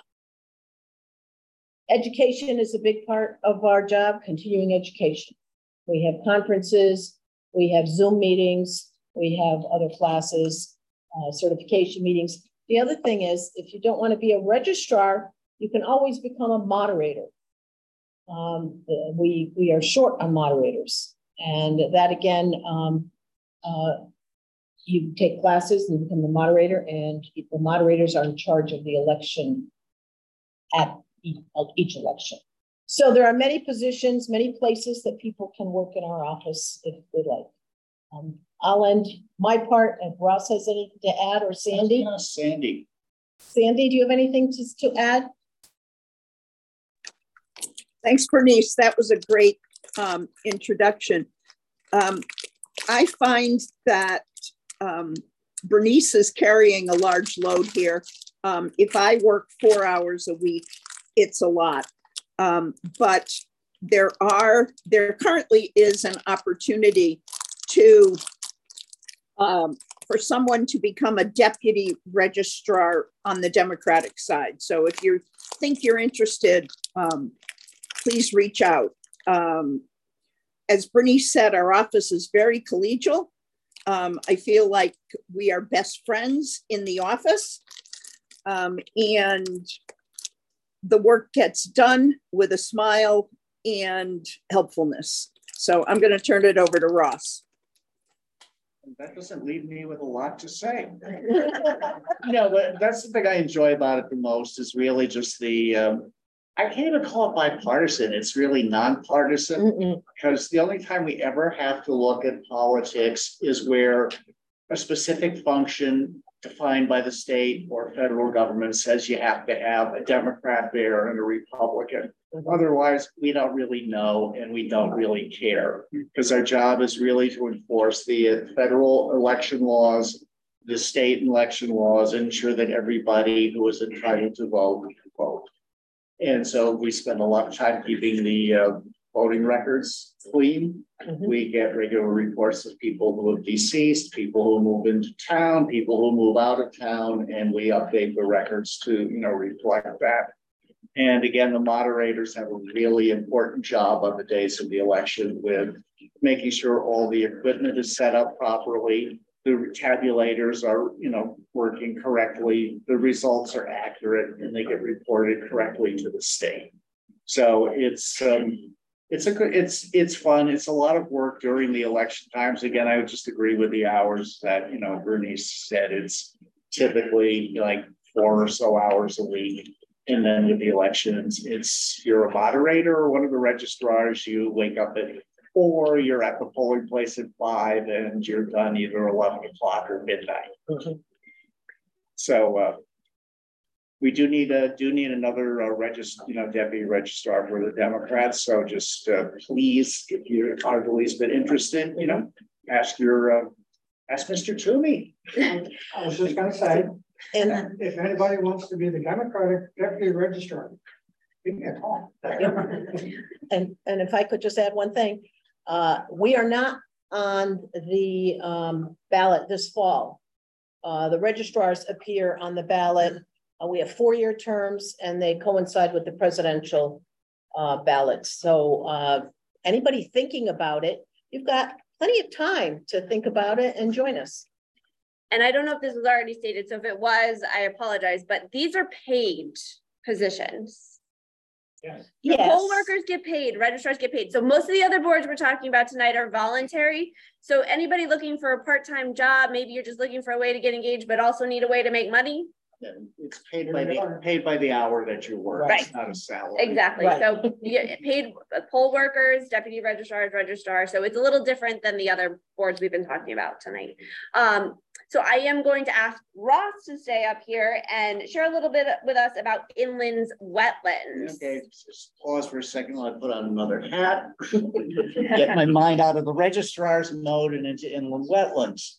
education is a big part of our job, continuing education. We have conferences, we have Zoom meetings, we have other classes, uh, certification meetings. The other thing is, if you don't want to be a registrar, you can always become a moderator. Um, we, we are short on moderators. And that again, um, uh, you take classes and you become the moderator, and the moderators are in charge of the election at each election. So there are many positions, many places that people can work in our office if they like. Um, I'll end my part. If Ross has anything to add, or Sandy. Uh, Sandy. Sandy, do you have anything to, to add? Thanks, Bernice. That was a great um, introduction. Um, I find that um, Bernice is carrying a large load here. Um, if I work four hours a week, it's a lot. Um, but there are, there currently is an opportunity to, um, for someone to become a deputy registrar on the Democratic side. So if you think you're interested, um, please reach out. Um, as Bernice said, our office is very collegial. Um, I feel like we are best friends in the office, um, and the work gets done with a smile and helpfulness. So I'm going to turn it over to Ross. That doesn't leave me with a lot to say. You know, that's the thing I enjoy about it the most, is really just the, um, I can't even call it bipartisan. It's really nonpartisan, because the only time we ever have to look at politics is where a specific function defined by the state or federal government says you have to have a Democrat there and a Republican. Otherwise, we don't really know, and we don't really care, because our job is really to enforce the federal election laws, the state election laws, and ensure that everybody who is entitled to vote can vote. And so we spend a lot of time keeping the uh, voting records clean. Mm-hmm. We get regular reports of people who have deceased, people who move into town, people who move out of town, and we update the records to, you know, reflect that. And again, the moderators have a really important job on the days of the election with making sure all the equipment is set up properly, the tabulators are, you know, working correctly, the results are accurate, and they get reported correctly to the state. So it's um, it's a good, it's it's fun. It's a lot of work during the election times. Again, I would just agree with the hours that, you know, Bernice said. It's typically like four or so hours a week. And then with the elections, it's you're a moderator or one of the registrars. You wake up at four, you're at the polling place at five, and you're done either eleven o'clock or midnight. Mm-hmm. So uh, we do need a, do need another uh, register, you know, deputy registrar for the Democrats. So just uh, please, if you are the least bit interested, you know, ask your, uh, ask Mister Toomey. I was just gonna say, And if anybody wants to be the Democratic deputy registrar, give me a call. And, and if I could just add one thing, uh, we are not on the um, ballot this fall. Uh, the registrars appear on the ballot. Uh, we have four-year terms and they coincide with the presidential uh, ballots. So uh, anybody thinking about it, you've got plenty of time to think about it and join us. And I don't know if this was already stated, so if it was, I apologize, but these are paid positions. Yes. The Yes. poll workers get paid, registrars get paid. So most of the other boards we're talking about tonight are voluntary. So anybody looking for a part-time job, maybe you're just looking for a way to get engaged, but also need a way to make money. It's paid by the, paid by the hour that you work. Right. It's not a salary. Exactly. Right. So yeah, paid poll workers, deputy registrars, registrar. So it's a little different than the other boards we've been talking about tonight. Um, so I am going to ask Ross to stay up here and share a little bit with us about inland wetlands. Okay, just pause for a second while I put on another hat. Get my mind out of the registrar's mode and into inland wetlands.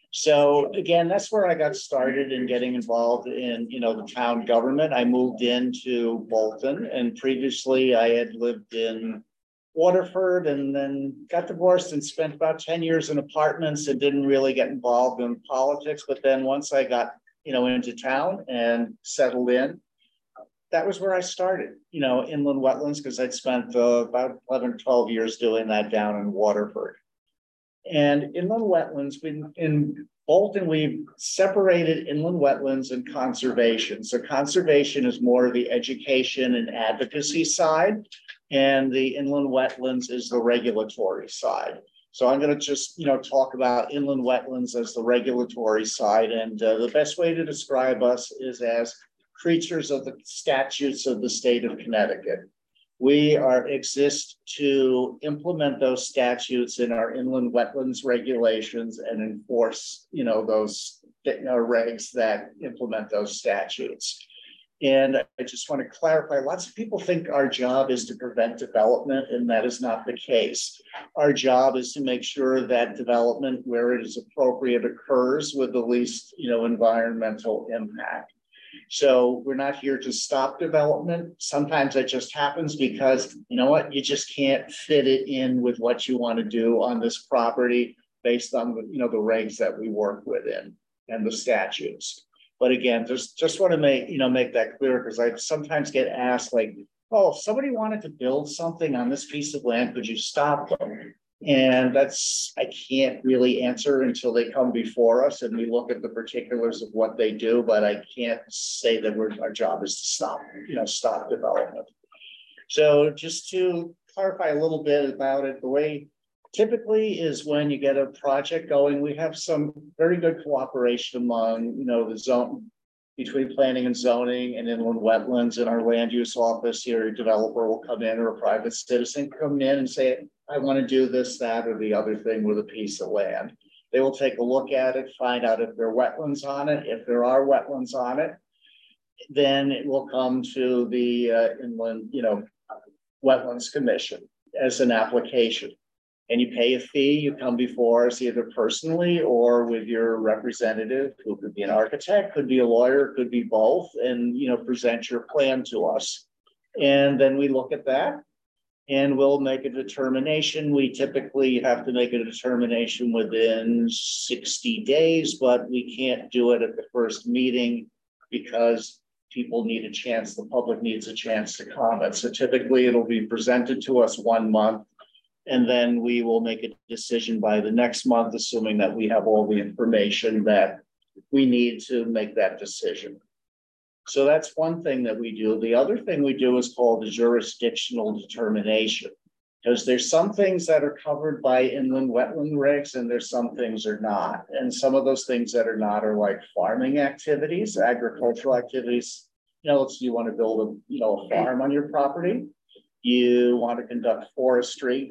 So again, that's where I got started in getting involved in, you know, the town government. I moved into Bolton, and previously I had lived in Waterford and then got divorced and spent about ten years in apartments and didn't really get involved in politics. But then once I got, you know, into town and settled in, that was where I started, you know, inland wetlands, because I'd spent uh, about eleven, twelve years doing that down in Waterford. And inland wetlands, in, in Bolton, we've separated inland wetlands and conservation. So conservation is more the education and advocacy side, and the inland wetlands is the regulatory side. So I'm going to just, you know, talk about inland wetlands as the regulatory side. And uh, the best way to describe us is as creatures of the statutes of the state of Connecticut. We are exist to implement those statutes in our inland wetlands regulations and enforce, you know, those you know, regs that implement those statutes. And I just want to clarify, lots of people think our job is to prevent development, and that is not the case. Our job is to make sure that development, where it is appropriate, occurs with the least, you know, environmental impact. So we're not here to stop development. Sometimes that just happens because, you know what, you just can't fit it in with what you want to do on this property based on the, you know, the regs that we work within and the statutes. But again, just, just want to make, you know, make that clear, because I sometimes get asked like, oh, if somebody wanted to build something on this piece of land, could you stop them? And that's, I can't really answer until they come before us and we look at the particulars of what they do, but I can't say that we're, our job is to stop, you know, stop development. So just to clarify a little bit about it, the way typically is when you get a project going, we have some very good cooperation among, you know, the zone, between planning and zoning and inland wetlands. In our land use office here, a developer will come in or a private citizen come in and say, I want to do this, that, or the other thing with a piece of land. They will take a look at it, find out if there are wetlands on it. If there are wetlands on it, then it will come to the uh, inland, you know, wetlands commission as an application. And you pay a fee, you come before us either personally or with your representative, who could be an architect, could be a lawyer, could be both, and, you know, present your plan to us. And then we look at that and we'll make a determination. We typically have to make a determination within sixty days, but we can't do it at the first meeting because people need a chance, the public needs a chance to comment. So typically it'll be presented to us one month, and then we will make a decision by the next month, assuming that we have all the information that we need to make that decision. So that's one thing that we do. The other thing we do is called the jurisdictional determination, because there's some things that are covered by inland wetland regs and there's some things are not. And some of those things that are not are like farming activities, agricultural activities. You know, let's, you want to build a, you know, a farm on your property. You want to conduct forestry,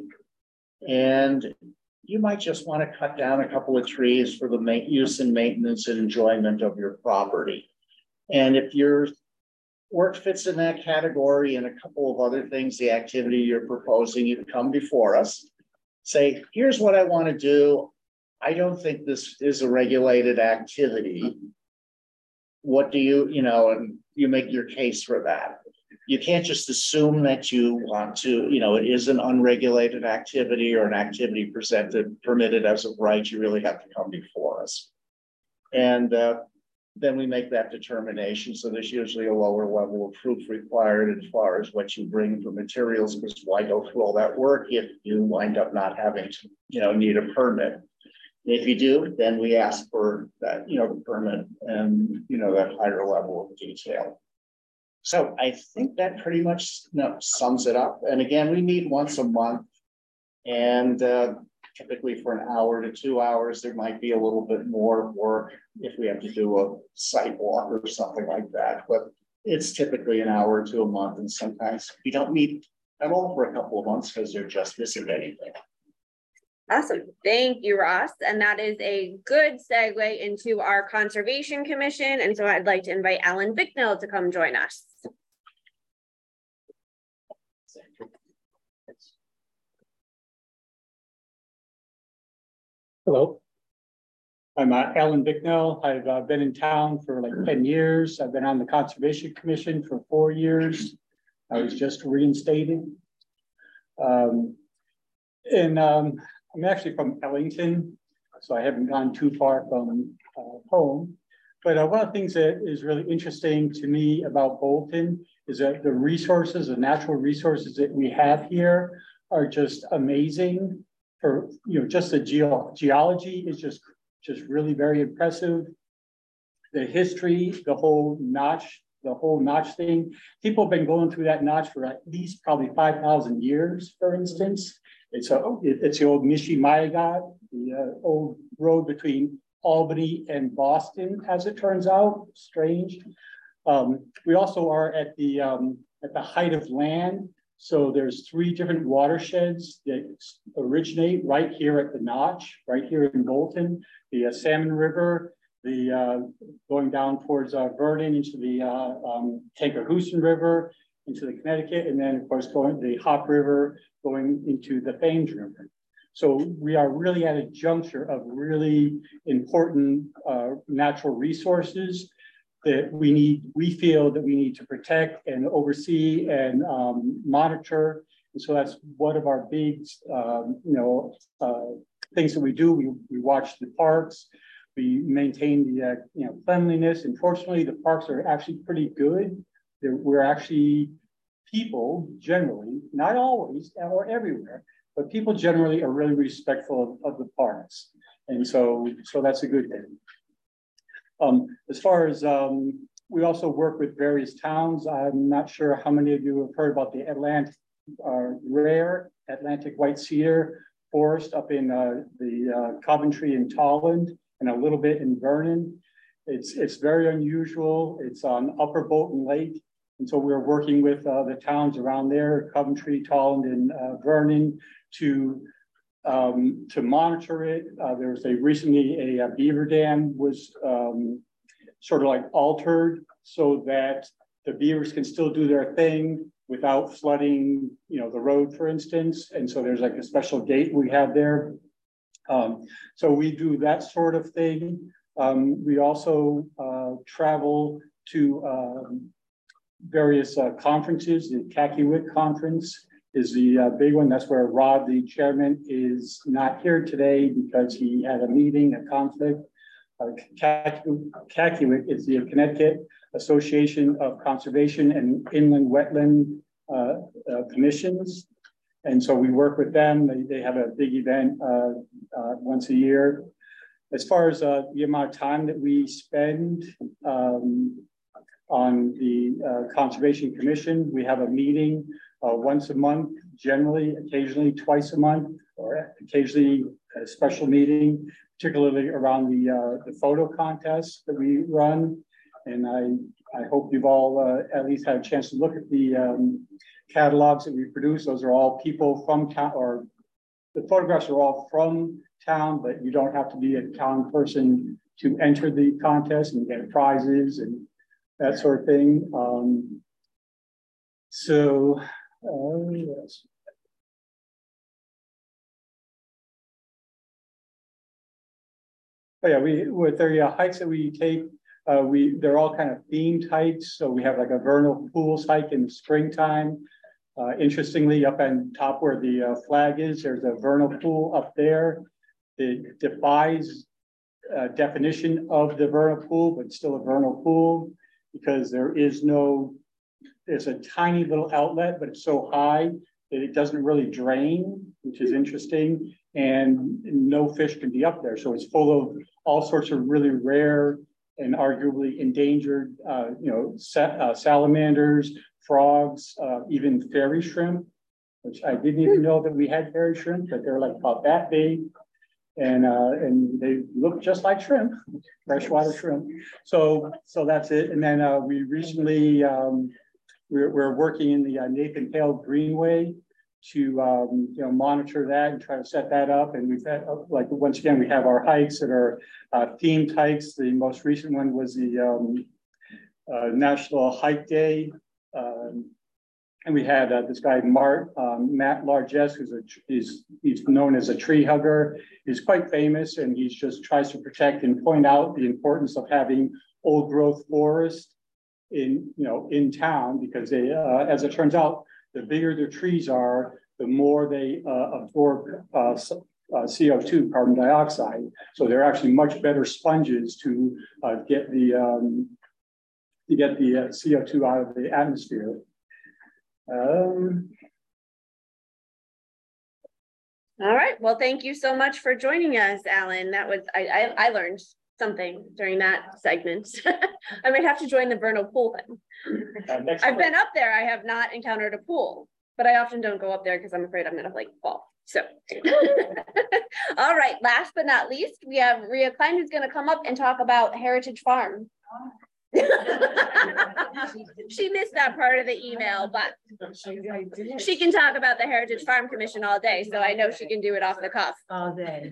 and you might just want to cut down a couple of trees for the use and maintenance and enjoyment of your property. And if you're work fits in that category and a couple of other things, the activity you're proposing, you come before us. Say, here's what I want to do. I don't think this is a regulated activity. What do you, you know, and you make your case for that. You can't just assume that you want to, you know, it is an unregulated activity or an activity presented, permitted as of right. You really have to come before us. And uh, then we make that determination. So there's usually a lower level of proof required as far as what you bring for materials, because why go through all that work if you wind up not having to, you know, need a permit. If you do, then we ask for that, you know, the permit and, you know, that higher level of detail. So I think that pretty much, you know, sums it up. And again, we meet once a month, and uh, typically for an hour to two hours, there might be a little bit more work if we have to do a site walk or something like that. But it's typically an hour to a month, and sometimes we don't meet at all for a couple of months because they're just missing anything. Awesome. Thank you, Ross. And that is a good segue into our Conservation Commission. And so I'd like to invite Alan Bicknell to come join us. Hello. I'm uh, Alan Bicknell. I've uh, been in town for like ten years. I've been on the Conservation Commission for four years. I was just reinstated. Um, and um, I'm actually from Ellington, so I haven't gone too far from uh, home. But uh, one of the things that is really interesting to me about Bolton is that the resources, the natural resources that we have here are just amazing. For, you know, just the geo geology is just, just really very impressive. The history, the whole notch, the whole notch thing. People have been going through that notch for at least probably five thousand years, for instance. It's a, it's the old Mishimaigat, the uh, old road between Albany and Boston, as it turns out. Strange. Um, we also are at the um, at the height of land. So there's three different watersheds that originate right here at the notch, right here in Bolton. The uh, Salmon River, the uh, going down towards uh, Vernon into the uh, um, Tankerhooston River, into the Connecticut, and then of course going the Hop River going into the Thames River. So we are really at a juncture of really important uh, natural resources that we need, we feel that we need to protect and oversee and um, monitor. And so that's one of our big, um, you know, uh, things that we do. We, we watch the parks, we maintain the, uh, you know, cleanliness. And fortunately, the parks are actually pretty good. They're, we're actually, people generally, not always or everywhere, but people generally are really respectful of, of the parks. And so, so that's a good thing. Um, as far as, um, we also work with various towns. I'm not sure how many of you have heard about the Atlantic, uh, rare Atlantic white cedar forest up in uh, the uh, Coventry and Tolland, and a little bit in Vernon. It's, it's very unusual. It's on Upper Bolton Lake. And so we're working with uh, the towns around there, Coventry, Tolland, and uh, Vernon, to Um, to monitor it. Uh, there was a recently a, a beaver dam was um, sort of like altered so that the beavers can still do their thing without flooding, you know, the road, for instance. And so there's like a special gate we have there. Um, so we do that sort of thing. Um, we also uh, travel to um, various uh, conferences, the Kakiwik conference is the uh, big one. That's where Rod, the chairman, is not here today because he had a meeting, a conflict. Uh, Kakiwik is the Connecticut Association of Conservation and Inland Wetland uh, uh, Commissions. And so we work with them. They, they have a big event uh, uh, once a year. As far as uh, the amount of time that we spend um, on the uh, Conservation Commission, we have a meeting Uh, once a month, generally, occasionally twice a month, or occasionally a special meeting, particularly around the uh, the photo contest that we run. And I I hope you've all uh, at least had a chance to look at the um, catalogs that we produce. Those are all people from town, or the photographs are all from town, but you don't have to be a town person to enter the contest and get prizes. And that sort of thing. Um, so, uh, yes. Oh yeah, we with the uh, hikes that we take, uh, we they're all kind of themed hikes. So we have like a vernal pools hike in the springtime. Uh, interestingly, up on top where the uh, flag is, there's a vernal pool up there. It defies uh, definition of the vernal pool, but still a vernal pool because there is no. There's a tiny little outlet, but it's so high that it doesn't really drain, which is interesting. And no fish can be up there. So it's full of all sorts of really rare and arguably endangered, uh, you know, sa uh, salamanders, frogs, uh, even fairy shrimp, which I didn't even know that we had fairy shrimp, but they're like about that big. And uh, and they look just like shrimp, freshwater shrimp. So so that's it. And then uh, we recently, um, we're, we're working in the uh, Nathan Hale Greenway to um, you know, monitor that and try to set that up. And we've had, like, once again, we have our hikes that are uh, themed hikes. The most recent one was the um, uh, National Hike Day. Um, and we had uh, this guy, Mart, um, Matt Largess, who's a, he's, he's known as a tree hugger. He's quite famous, and he just tries to protect and point out the importance of having old growth forest in, you know, in town, because they, uh, as it turns out, the bigger the trees are, the more they uh, absorb uh, uh, C O two, carbon dioxide. So they're actually much better sponges to uh, get the um, to get the uh, C O two out of the atmosphere. Um, All right. Well, thank you so much for joining us, Alan. That was I I, I learned something during that segment. I might have to join the vernal pool then. Uh, I've been up there. I have not encountered a pool, but I often don't go up there because I'm afraid I'm gonna like fall. So, all right. Last but not least, we have Rhea Klein, who's gonna come up and talk about Heritage Farm. She missed that part of the email, but she can talk about the Heritage Farm Commission all day, so I know she can do it off the cuff. All day.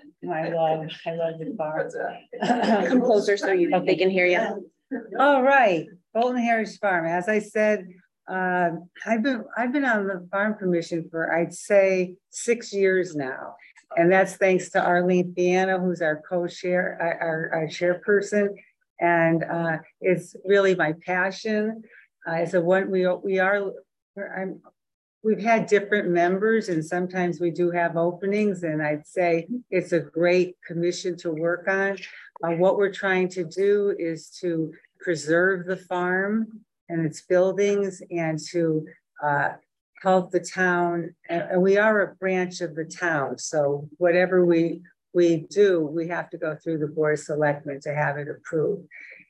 I love, I love the farm. Come closer so you they can hear you. All right, Bolton Heritage Farm. As I said, uh, I've been I've been on the Farm Commission for I'd say six years now, and that's thanks to Arlene Fiana, who's our co-chair, our, our chairperson. And uh, it's really my passion. Uh, so what we we are, I'm, we've had different members, and sometimes we do have openings. And I'd say it's a great commission to work on. Uh, what we're trying to do is to preserve the farm and its buildings, and to uh, help the town. And, and we are a branch of the town, so whatever we we do, we have to go through the Board of Selectmen to have it approved.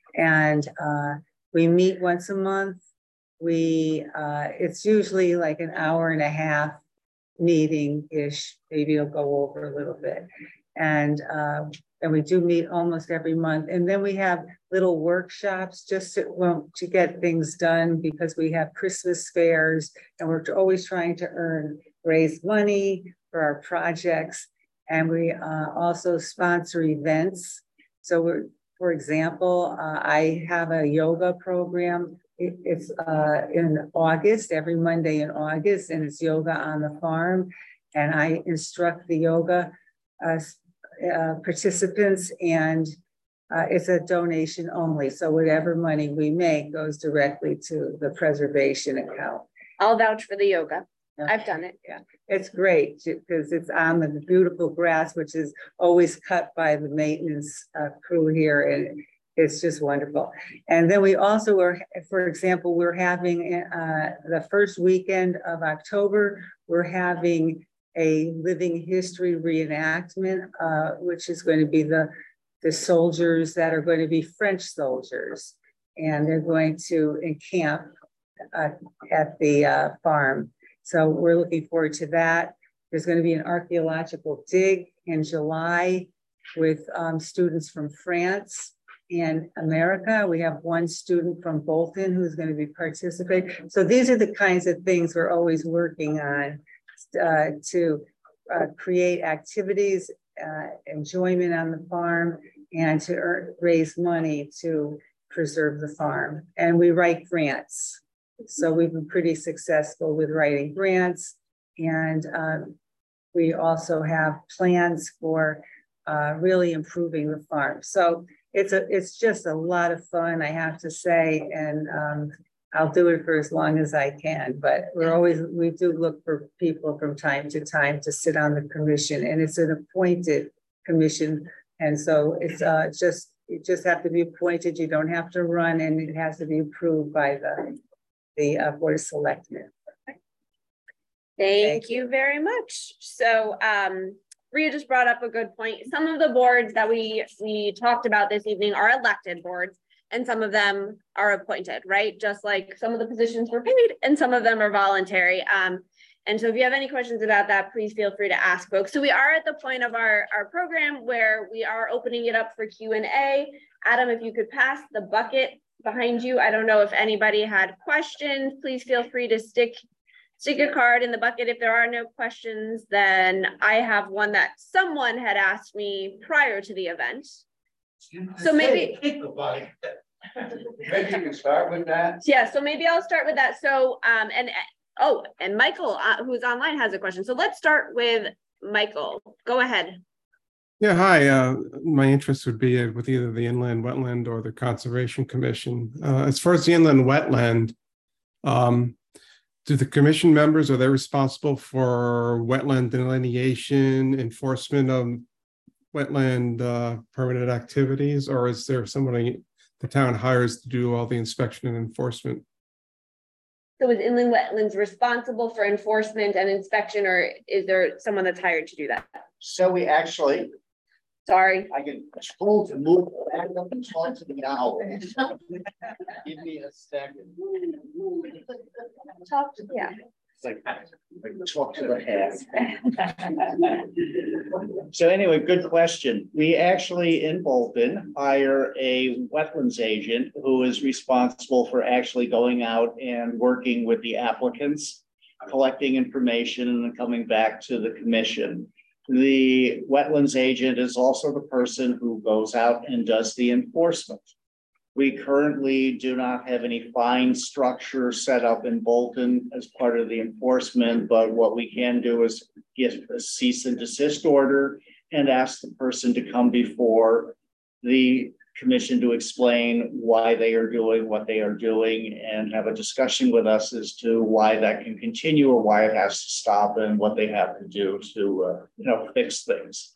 And uh, we meet once a month. We, uh, it's usually like an hour and a half meeting-ish. Maybe it'll go over a little bit. And, uh, and we do meet almost every month. And then we have little workshops just to, well, to get things done, because we have Christmas fairs, and we're always trying to earn, raise money for our projects. And we uh, also sponsor events. So we're, for example, uh, I have a yoga program. It, it's uh, in August, every Monday in August, and it's yoga on the farm. And I instruct the yoga uh, uh, participants, and uh, it's a donation only. So whatever money we make goes directly to the preservation account. I'll vouch for the yoga. I've done it. Yeah, it's great because it's on the beautiful grass, which is always cut by the maintenance uh, crew here, and it's just wonderful. And then we also were, for example, we're having uh, the first weekend of October, we're having a living history reenactment, uh, which is going to be the, the soldiers that are going to be French soldiers, and they're going to encamp uh, at the uh, farm. So we're looking forward to that. There's going to be an archaeological dig in July with um, students from France and America. We have one student from Bolton who's going to be participating. So these are the kinds of things we're always working on uh, to uh, create activities, uh, enjoyment on the farm, and to earn, raise money to preserve the farm. And we write grants. So we've been pretty successful with writing grants. And um, we also have plans for uh, really improving the farm. So it's a, it's just a lot of fun, I have to say. And um, I'll do it for as long as I can, but we're always, we do look for people from time to time to sit on the commission, and it's an appointed commission. And so it's uh, just, you just have to be appointed. You don't have to run, and it has to be approved by the, the uh, Board of Selectmen. Thank, Thank you very much. So um, Rhea just brought up a good point. Some of the boards that we, we talked about this evening are elected boards, and some of them are appointed, right? Just like some of the positions were paid and some of them are voluntary. Um, and so if you have any questions about that, please feel free to ask folks. So we are at the point of our, our program where we are opening it up for Q and A. Adam, if you could pass the bucket behind you. I don't know if anybody had questions. Please feel free to stick, stick a card in the bucket. If there are no questions, then I have one that someone had asked me prior to the event. So maybe maybe you can start with that. Yeah, so maybe I'll start with that. So um and oh, and Michael uh, who's online has a question. So let's start with Michael. Go ahead. Yeah, hi. Uh, my interest would be with either the Inland Wetland or the Conservation Commission. Uh, as far as the inland wetland, um, do the commission members, are they responsible for wetland delineation, enforcement of wetland uh, permanent activities, or is there somebody the town hires to do all the inspection and enforcement? So is Inland Wetlands responsible for enforcement and inspection, or is there someone that's hired to do that? So we actually, sorry, I get told to move back up and talk to the owl. Give me a second. Talk to, yeah. It's like, like talk to the head. So anyway, good question. We actually in Bolton hire a wetlands agent who is responsible for actually going out and working with the applicants, collecting information, and then coming back to the commission. The wetlands agent is also the person who goes out and does the enforcement. We currently do not have any fine structure set up in Bolton as part of the enforcement, but what we can do is get a cease and desist order and ask the person to come before the commission to explain why they are doing what they are doing and have a discussion with us as to why that can continue or why it has to stop and what they have to do to uh, you know, fix things.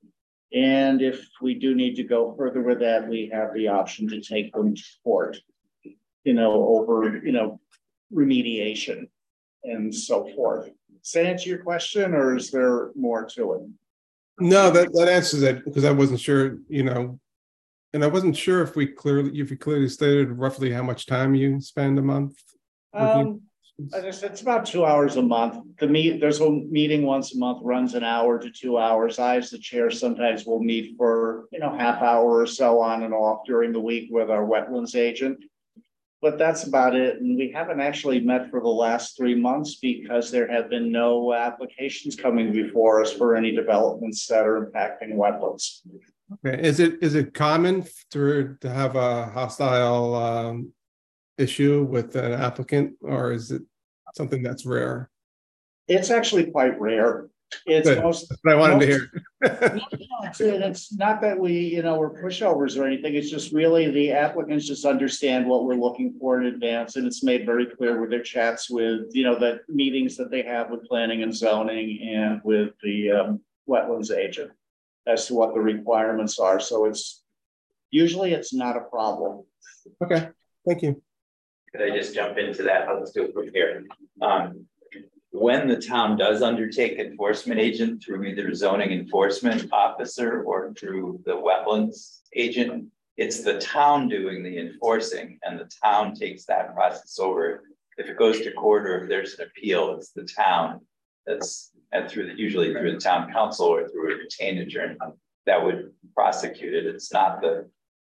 And if we do need to go further with that, we have the option to take them to court, you know, over, you know, remediation and so forth. Does that answer your question, or is there more to it? No, that, that answers it, because I wasn't sure, you know, and I wasn't sure if we clearly, if you clearly stated roughly how much time you spend a month. Um, As I said, it's about two hours a month. The meet, there's a meeting once a month, runs an hour to two hours. I, as the chair, sometimes will meet for, you know, half hour or so on and off during the week with our wetlands agent. But that's about it. And we haven't actually met for the last three months because there have been no applications coming before us for any developments that are impacting wetlands. Okay, is it, is it common to, to have a hostile um, issue with an applicant, or is it something that's rare? It's actually quite rare. It's Good. most. That's what I wanted most, to hear. It's not that we, you know, we're pushovers or anything. It's just really the applicants just understand what we're looking for in advance, and it's made very clear with their chats with, you know, the meetings that they have with planning and zoning and with the um, wetlands agent as to what the requirements are. So it's usually it's not a problem. Okay, thank you. Could I just jump into that? Let's do it from here. Um, when the town does undertake enforcement agent through either zoning enforcement officer or through the wetlands agent, it's the town doing the enforcing, and the town takes that process over. If it goes to court or if there's an appeal, it's the town that's, and through the, usually through the town council or through a retained attorney that would prosecute it. It's not the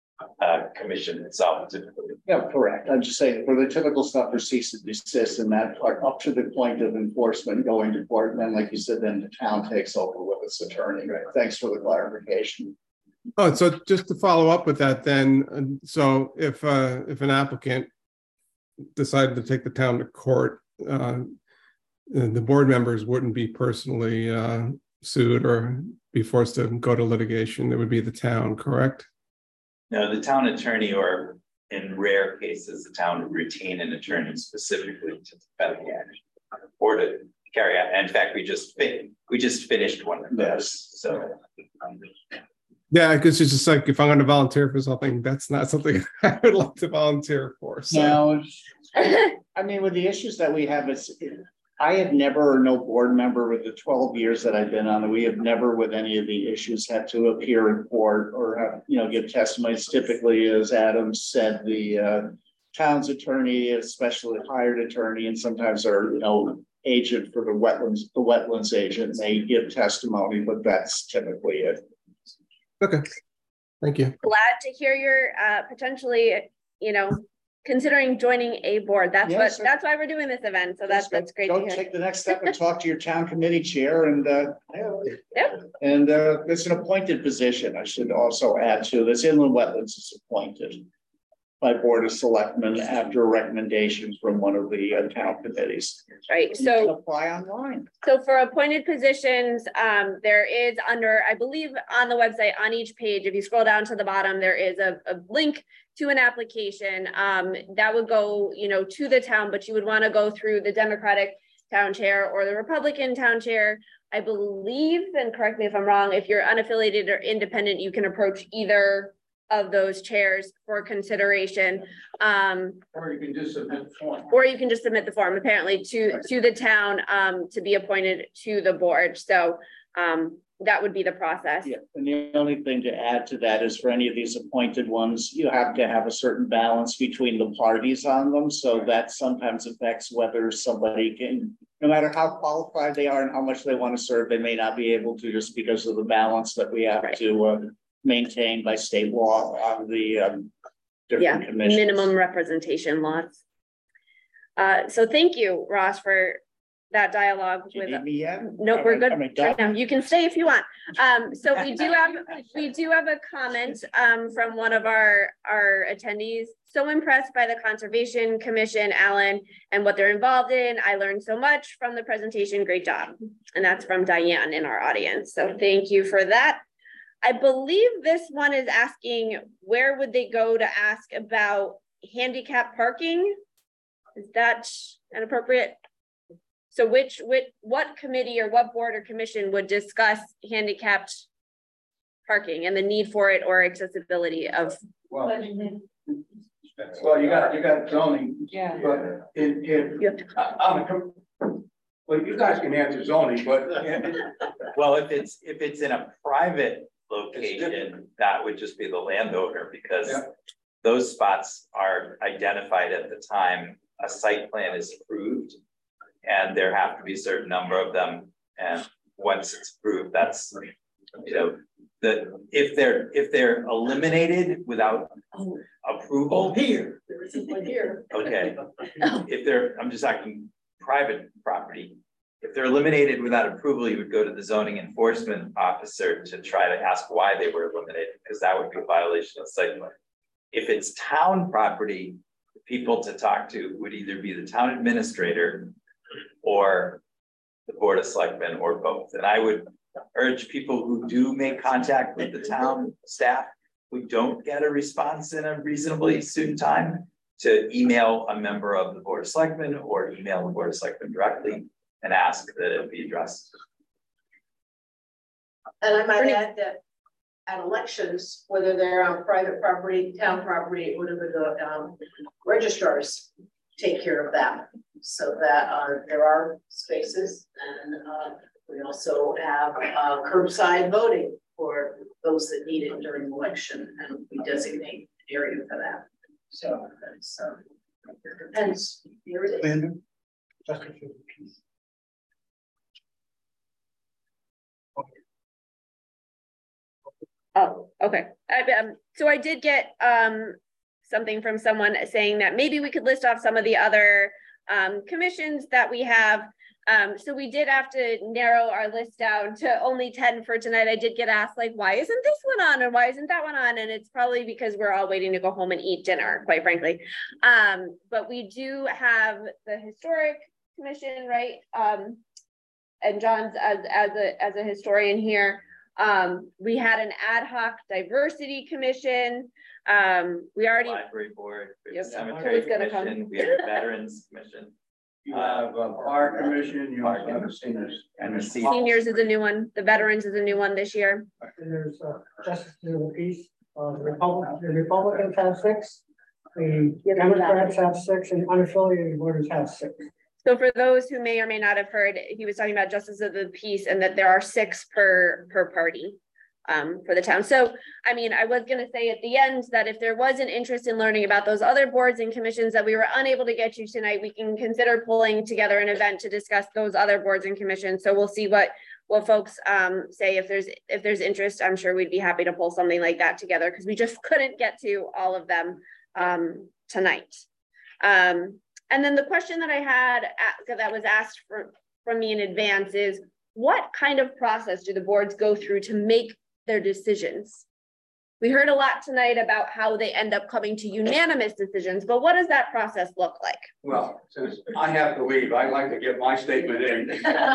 uh, commission itself typically. Yeah, correct. I'm just saying for the typical stuff for cease and desist and that part up to the point of enforcement going to court. And then, like you said, then the town takes over with its attorney. Right. Thanks for the clarification. Oh, so just to follow up with that then, uh, so if, uh, if an applicant decided to take the town to court, uh, the board members wouldn't be personally uh, sued or be forced to go to litigation. It would be the town, correct? No, the town attorney, or in rare cases, the town would retain an attorney specifically to defend the action or to carry out. In fact, we just fin we just finished one of those. So um, yeah, because it's just like if I'm going to volunteer for something, that's not something I would like to volunteer for. So. Now, I mean, with the issues that we have, it's I have never, no board member with the twelve years that I've been on it, we have never with any of the issues had to appear in court or have, you know, give testimonies. Typically, as Adam said, the uh, town's attorney, especially hired attorney, and sometimes our, you know, agent for the wetlands, the wetlands agent, they give testimony, but that's typically it. Okay, thank you. Glad to hear you're uh, potentially, you know, considering joining a board. That's Yes, what, sir. that's why we're doing this event. So that's, that's great to Go hear. take the next step and talk to your town committee chair and, uh, Yep. and, uh, it's an appointed position. I should also add to this, inland wetlands is appointed by Board of Selectmen after a recommendation from one of the uh, town committees. Right, You can so apply online. So for appointed positions, um, there is under, I believe on the website, on each page, if you scroll down to the bottom, there is a, a link to an application um, that would go, you know, to the town, but you would want to go through the Democratic town chair or the Republican town chair. I believe, and correct me if I'm wrong, if you're unaffiliated or independent, you can approach either of those chairs for consideration. Um, Or you can just submit the form. or you can just submit the form apparently to, to the town um, to be appointed to the board. So um, that would be the process. Yeah, and the only thing to add to that is for any of these appointed ones, you have to have a certain balance between the parties on them. So that sometimes affects whether somebody can, no matter how qualified they are and how much they want to serve, they may not be able to just because of the balance that we have Right. to uh, maintain by state law on the um, different Yeah, commissions. minimum representation laws. Uh, so thank you, Ross, for that dialogue Do you with. need me yet? Nope, we're good Am I right done? now. You can stay if you want. Um, so we do have, we do have a comment um, from one of our, our attendees. So impressed by the Conservation Commission, Alan, and what they're involved in. I learned so much from the presentation. Great job. And that's from Diane in our audience. So thank you for that. I believe this one is asking, where would they go to ask about handicap parking? Is that an appropriate? So which, which, what committee or what board or commission would discuss handicapped parking and the need for it or accessibility of? Well, well, you got, you got zoning. Yeah. But in, in, You have to- I'm a, well, you guys can answer zoning, but. well, if it's if it's in a private location, that would just be the landowner because Yeah. those spots are identified at the time a site plan is approved. And there have to be a certain number of them. And once it's approved, that's, you know, the if they're if they're eliminated without approval. Oh, here. There isn't one here. Okay. If they're, I'm just talking private property. If they're eliminated without approval, you would go to the zoning enforcement officer to try to ask why they were eliminated, because that would be a violation of site plan. If it's town property, the people to talk to would either be the town administrator or the Board of Selectmen or both. And I would urge people who do make contact with the town staff who don't get a response in a reasonably soon time to email a member of the Board of Selectmen or email the Board of Selectmen directly and ask that it be addressed. And I might add that at elections, whether they're on private property, town property, whatever the um, registrars take care of that. So that uh, there are spaces, and uh, we also have uh, curbside voting for those that need it during election, and we designate an area for that. So that's uh, it depends. Here it is. Oh, okay. I, um, so I did get um, something from someone saying that maybe we could list off some of the other um, commissions that we have. Um, so we did have to narrow our list down to only ten for tonight. I did get asked, like, why isn't this one on and why isn't that one on? And it's probably because we're all waiting to go home and eat dinner, quite frankly. Um, but we do have the Historic Commission, right? Um, and John's as, as, a, as a historian here. Um, we had an ad hoc diversity commission. Um, we already- Library board, yep. cemetery commission, we have a veterans commission. You have a bar commission, you also have a seniors. And the Seniors is a new one. The veterans is a new one this year. And there's uh, Justice of the Peace. Uh, the Republic, the Republicans have six. The Democrats have six, and unaffiliated voters have six. So for those who may or may not have heard, he was talking about Justice of the Peace and that there are six per per party um, for the town. So, I mean, I was going to say at the end that if there was an interest in learning about those other boards and commissions that we were unable to get you tonight, we can consider pulling together an event to discuss those other boards and commissions. So we'll see what what folks um, say. If there's if there's interest, I'm sure we'd be happy to pull something like that together because we just couldn't get to all of them um, tonight. Um, and then the question that I had at, that was asked for, from me in advance is, what kind of process do the boards go through to make their decisions? We heard a lot tonight about how they end up coming to unanimous decisions, but what does that process look like? Well, since I have to leave, I'd like to get my statement in.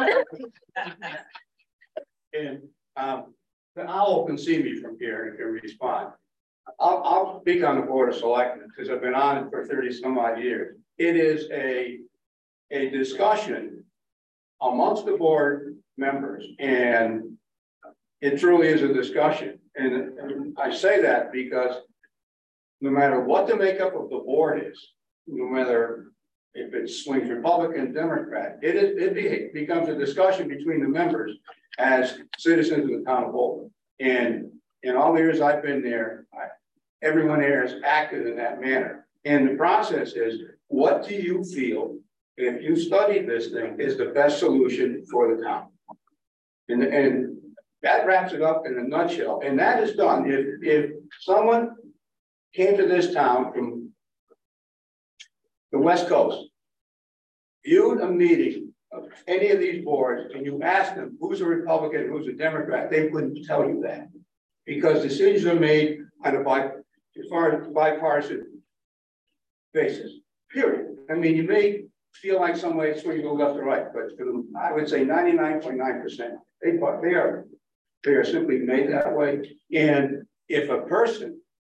And um, the owl can see me from here and can respond. I'll, I'll speak on the Board of Selectmen because I've been on it for thirty some odd years. It is a, a discussion amongst the board members, and it truly is a discussion. And, and I say that because no matter what the makeup of the board is, no matter if it swings Republican, Democrat, it is it be, becomes a discussion between the members as citizens of the town of Bolton. And in all the years I've been there, I, everyone there has acted in that manner. And the process is, what do you feel, if you studied this thing, is the best solution for the town? And, and that wraps it up in a nutshell. And that is done. If, if someone came to this town from the West Coast, viewed a meeting of any of these boards, and you asked them who's a Republican, who's a Democrat, they wouldn't tell you that. Because decisions are made on a bi as far as bipartisan basis, period. I mean, you may feel like some way it's when you go left or right, but for them, I would say ninety-nine point nine percent, they, they are they are simply made that way. And if a person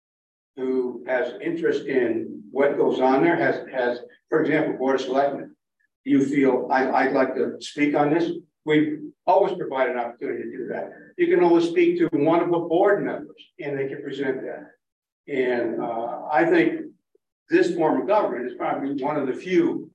who has interest in what goes on there has, has for example, Board of Selectmen, you feel I, I'd like to speak on this, we always provide an opportunity to do that. You can always speak to one of the board members and they can present that. And uh, I think this form of government is probably one of the few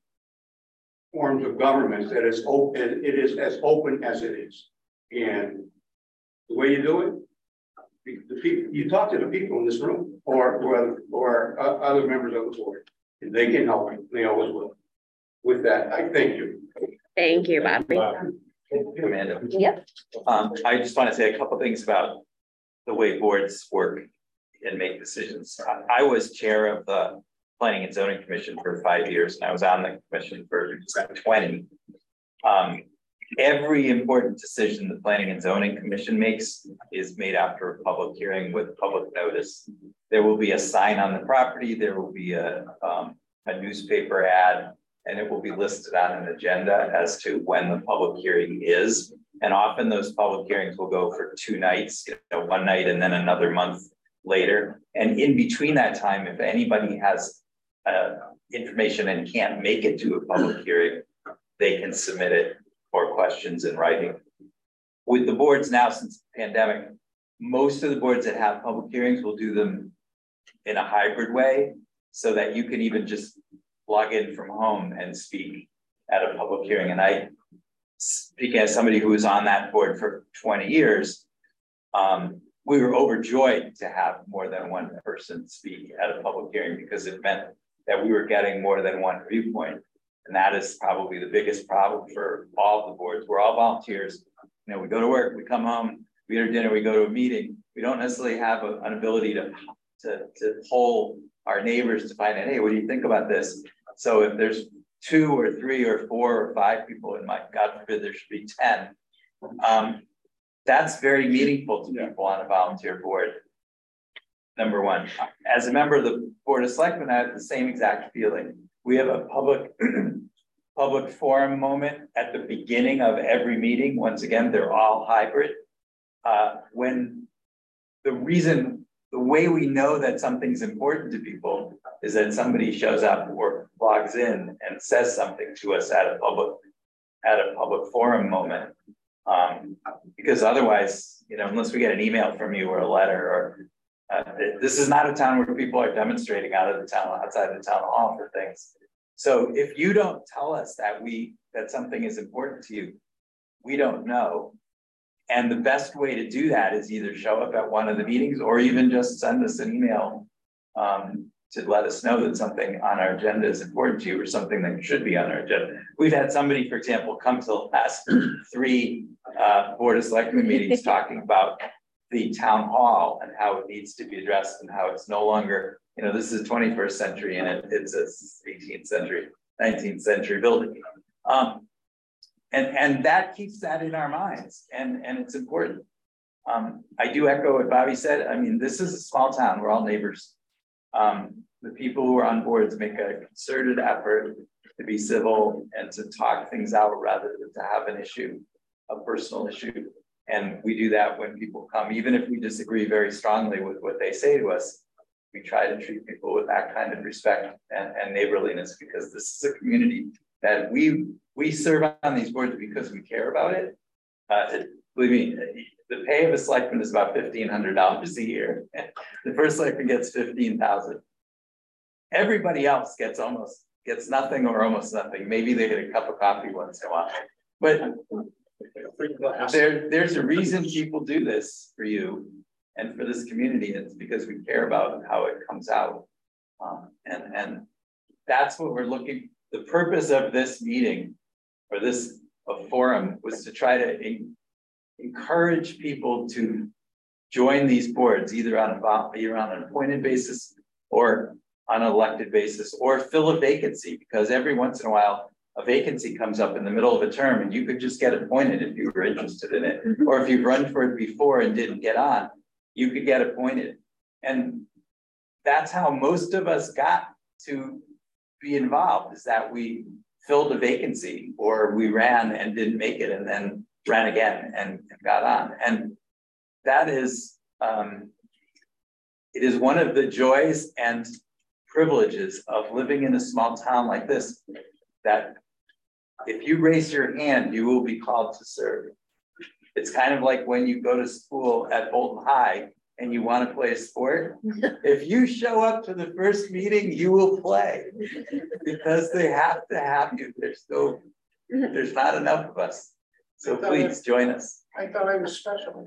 forms of government that is open, it is as open as it is. And the way you do it, the people, you talk to the people in this room or, or, or uh, other members of the board, and they can help you, they always will. With that, I thank you. Thank you, Bobby. Amanda. Yep. Um, I just want to say a couple things about the way boards work and make decisions. I, I was chair of the Planning and Zoning Commission for five years, and I was on the commission for twenty. Um, every important decision the Planning and Zoning Commission makes is made after a public hearing with public notice. There will be a sign on the property, there will be a, um, a newspaper ad, and it will be listed on an agenda as to when the public hearing is. And often those public hearings will go for two nights, you know, one night and then another month later. And in between that time, if anybody has uh, information and can't make it to a public hearing, they can submit it for questions in writing. With the boards now, since the pandemic, most of the boards that have public hearings will do them in a hybrid way so that you can even just log in from home and speak at a public hearing. And I, speaking as somebody who was on that board for twenty years, um, we were overjoyed to have more than one person speak at a public hearing because it meant that we were getting more than one viewpoint. And that is probably the biggest problem for all of the boards. We're all volunteers. You know, we go to work, we come home, we eat our dinner, we go to a meeting. We don't necessarily have a, an ability to, to, to poll our neighbors to find out, hey, what do you think about this? So if there's two or three or four or five people, and my God forbid there should be ten. Um, that's very meaningful to people on a volunteer board. Number one, as a member of the Board of Selectmen, I have the same exact feeling. We have a public public forum moment at the beginning of every meeting. Once again, they're all hybrid. Uh, when the reason, the way we know that something's important to people is that somebody shows up or logs in and says something to us at a public at a public forum moment. Um, because otherwise, you know, unless we get an email from you or a letter, or uh, this is not a town where people are demonstrating out of the town, outside the town hall for things. So if you don't tell us that we that something is important to you, we don't know. And the best way to do that is either show up at one of the meetings or even just send us an email um, to let us know that something on our agenda is important to you or something that should be on our agenda. We've had somebody, for example, come to the last three uh, Board of Selectmen meetings talking about the town hall and how it needs to be addressed and how it's no longer, you know, this is twenty-first century and it, it's a eighteenth century, nineteenth century building. Um, and, and that keeps that in our minds, and, and it's important. Um, I do echo what Bobby said. I mean, this is a small town, we're all neighbors. Um, the people who are on boards make a concerted effort to be civil and to talk things out rather than to have an issue, a personal issue. And we do that when people come, even if we disagree very strongly with what they say to us, we try to treat people with that kind of respect and, and neighborliness, because this is a community that we we serve on these boards because we care about it. Uh, it believe me, the pay of a selectman is about fifteen hundred dollars a year. The first selectman gets fifteen thousand dollars. Everybody else gets almost gets nothing or almost nothing. Maybe they get a cup of coffee once in a while. But there, there's a reason people do this for you and for this community. It's because we care about how it comes out. Um, and, and that's what we're looking, the purpose of this meeting or this a forum was to try to in, encourage people to join these boards, either on a, either on an appointed basis or on an elected basis, or fill a vacancy, because every once in a while, a vacancy comes up in the middle of a term and you could just get appointed if you were interested in it. Mm-hmm. Or if you've run for it before and didn't get on, you could get appointed. And that's how most of us got to be involved, is that we filled a vacancy or we ran and didn't make it and then ran again and, and got on. And that is, um, it is one of the joys and privileges of living in a small town like this, that if you raise your hand, you will be called to serve. It's kind of like when you go to school at Bolton High and you want to play a sport. If you show up to the first meeting, you will play, because they have to have you. There's no, there's not enough of us. So please join us. I thought I was special.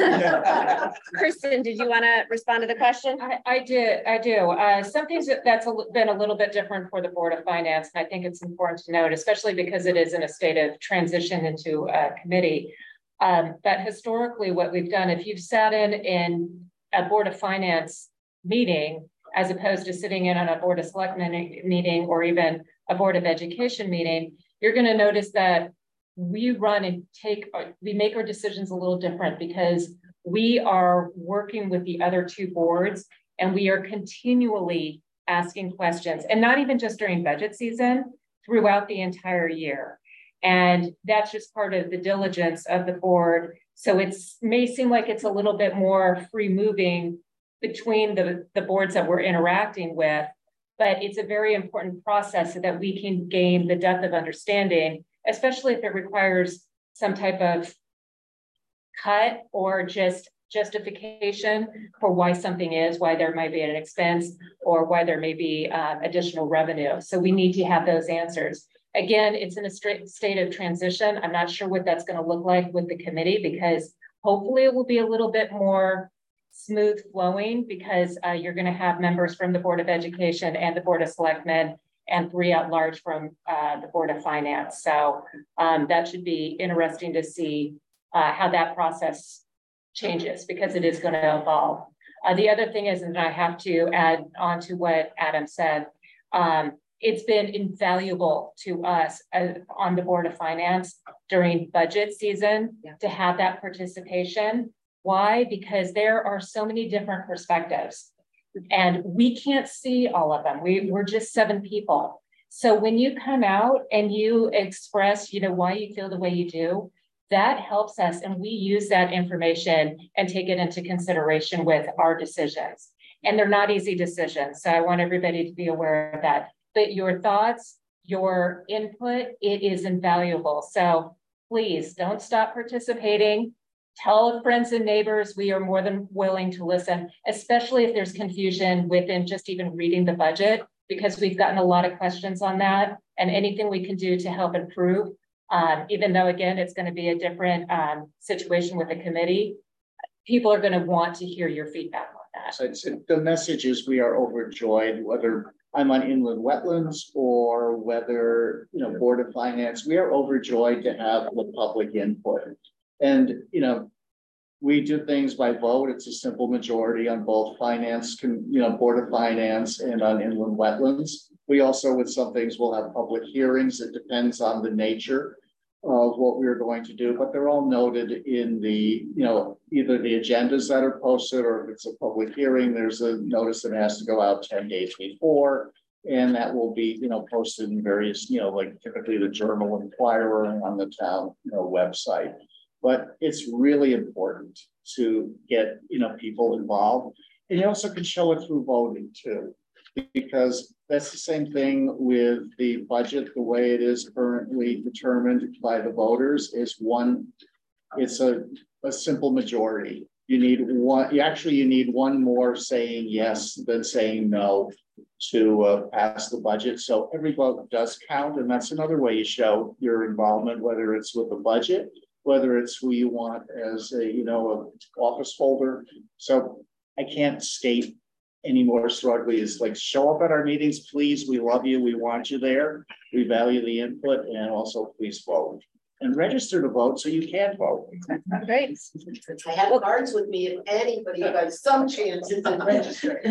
Kristen, did you want to respond to the question? I, I did, I do. Uh, something that's a, been a little bit different for the Board of Finance, and I think it's important to note, especially because it is in a state of transition into a committee, um, that historically what we've done, if you've sat in in a Board of Finance meeting, as opposed to sitting in on a Board of Selectmen meeting or even a Board of Education meeting, you're going to notice that we run and take, we make our decisions a little different, because we are working with the other two boards and we are continually asking questions, and not even just during budget season, throughout the entire year. And that's just part of the diligence of the board. So it may seem like it's a little bit more free moving between the, the boards that we're interacting with, but it's a very important process so that we can gain the depth of understanding, especially if it requires some type of cut or just justification for why something is, why there might be an expense or why there may be um, additional revenue. So we need to have those answers. Again, it's in a straight state of transition. I'm not sure what that's going to look like with the committee, because hopefully it will be a little bit more smooth flowing, because uh, you're going to have members from the Board of Education and the Board of Selectmen and three at large from uh, the Board of Finance. So um, that should be interesting to see uh, how that process changes, because it is going to evolve. Uh, the other thing is, and I have to add on to what Adam said, um, it's been invaluable to us uh, on the Board of Finance during budget season yeah. to have that participation. Why? Because there are so many different perspectives and we can't see all of them. We, we're just seven people. So when you come out and you express, you know, why you feel the way you do, that helps us. And we use that information and take it into consideration with our decisions. And they're not easy decisions. So I want everybody to be aware of that. But your thoughts, your input, it is invaluable. So please don't stop participating. Tell friends and neighbors, we are more than willing to listen, especially if there's confusion within just even reading the budget, because we've gotten a lot of questions on that and anything we can do to help improve, um, even though, again, it's going to be a different um, situation with the committee, people are going to want to hear your feedback on that. So it's, the message is we are overjoyed, whether I'm on inland wetlands or whether, you know, Board of Finance, we are overjoyed to have the public input. And, you know, we do things by vote. It's a simple majority on both finance, can, you know, Board of Finance and on inland wetlands. We also, with some things, will have public hearings. It depends on the nature of what we're going to do, but they're all noted in the, you know, either the agendas that are posted, or if it's a public hearing, there's a notice that has to go out ten days before. And that will be, you know, posted in various, you know, like typically the Journal Inquirer and on the town, you know, website. But it's really important to get, you know, people involved. And you also can show it through voting too, because that's the same thing with the budget, the way it is currently determined by the voters is one, it's a, a simple majority. You need one, you actually, you need one more saying yes than saying no to uh, pass the budget. So every vote does count. And that's another way you show your involvement, whether it's with the budget, whether it's who you want as a, you know, a office holder. So I can't state any more strongly is like, show up at our meetings, please. We love you. We want you there. We value the input, and also please vote and register to vote so you can vote. Great. I have cards with me if anybody has some chances in registering.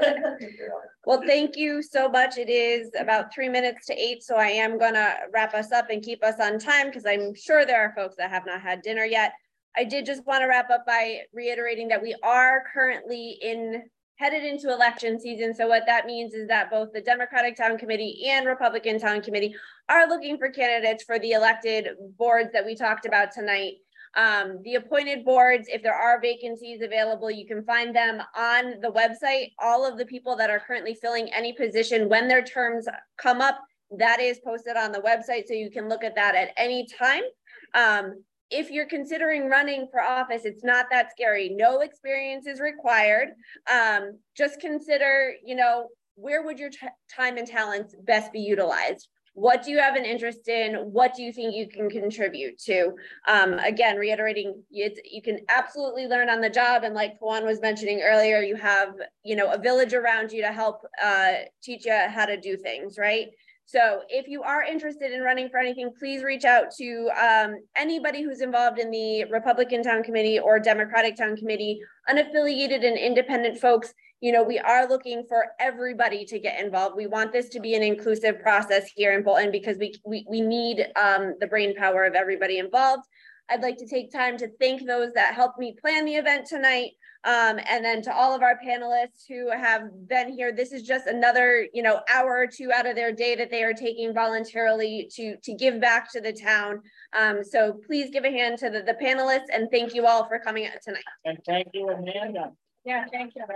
Well, thank you so much. It is about three minutes to eight, so I am gonna wrap us up and keep us on time because I'm sure there are folks that have not had dinner yet. I did just want to wrap up by reiterating that we are currently in headed into election season. So what that means is that both the Democratic Town Committee and Republican Town Committee are looking for candidates for the elected boards that we talked about tonight. Um, the appointed boards, if there are vacancies available, you can find them on the website. All of the people that are currently filling any position, when their terms come up, that is posted on the website. So you can look at that at any time. Um, If you're considering running for office, it's not that scary. No experience is required. Um, just consider, you know, where would your time and talents best be utilized? What do you have an interest in? What do you think you can contribute to? Um, again, reiterating, it's, you can absolutely learn on the job. And like Juan was mentioning earlier, you have, you know, a village around you to help uh, teach you how to do things, right? So if you are interested in running for anything, please reach out to um, anybody who's involved in the Republican Town Committee or Democratic Town Committee, unaffiliated and independent folks. You know, we are looking for everybody to get involved. We want this to be an inclusive process here in Bolton because we, we, we need um, the brain power of everybody involved. I'd like to take time to thank those that helped me plan the event tonight. Um, and then to all of our panelists who have been here, this is just another, you know, hour or two out of their day that they are taking voluntarily to, to give back to the town. Um, so please give a hand to the, the panelists and thank you all for coming out tonight. And thank you, Amanda. Yeah, thank you.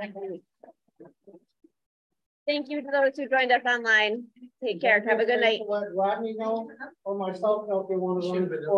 Thank you to those who joined us online. Take care. Have a good night. Let Rodney know or myself know if they want to run.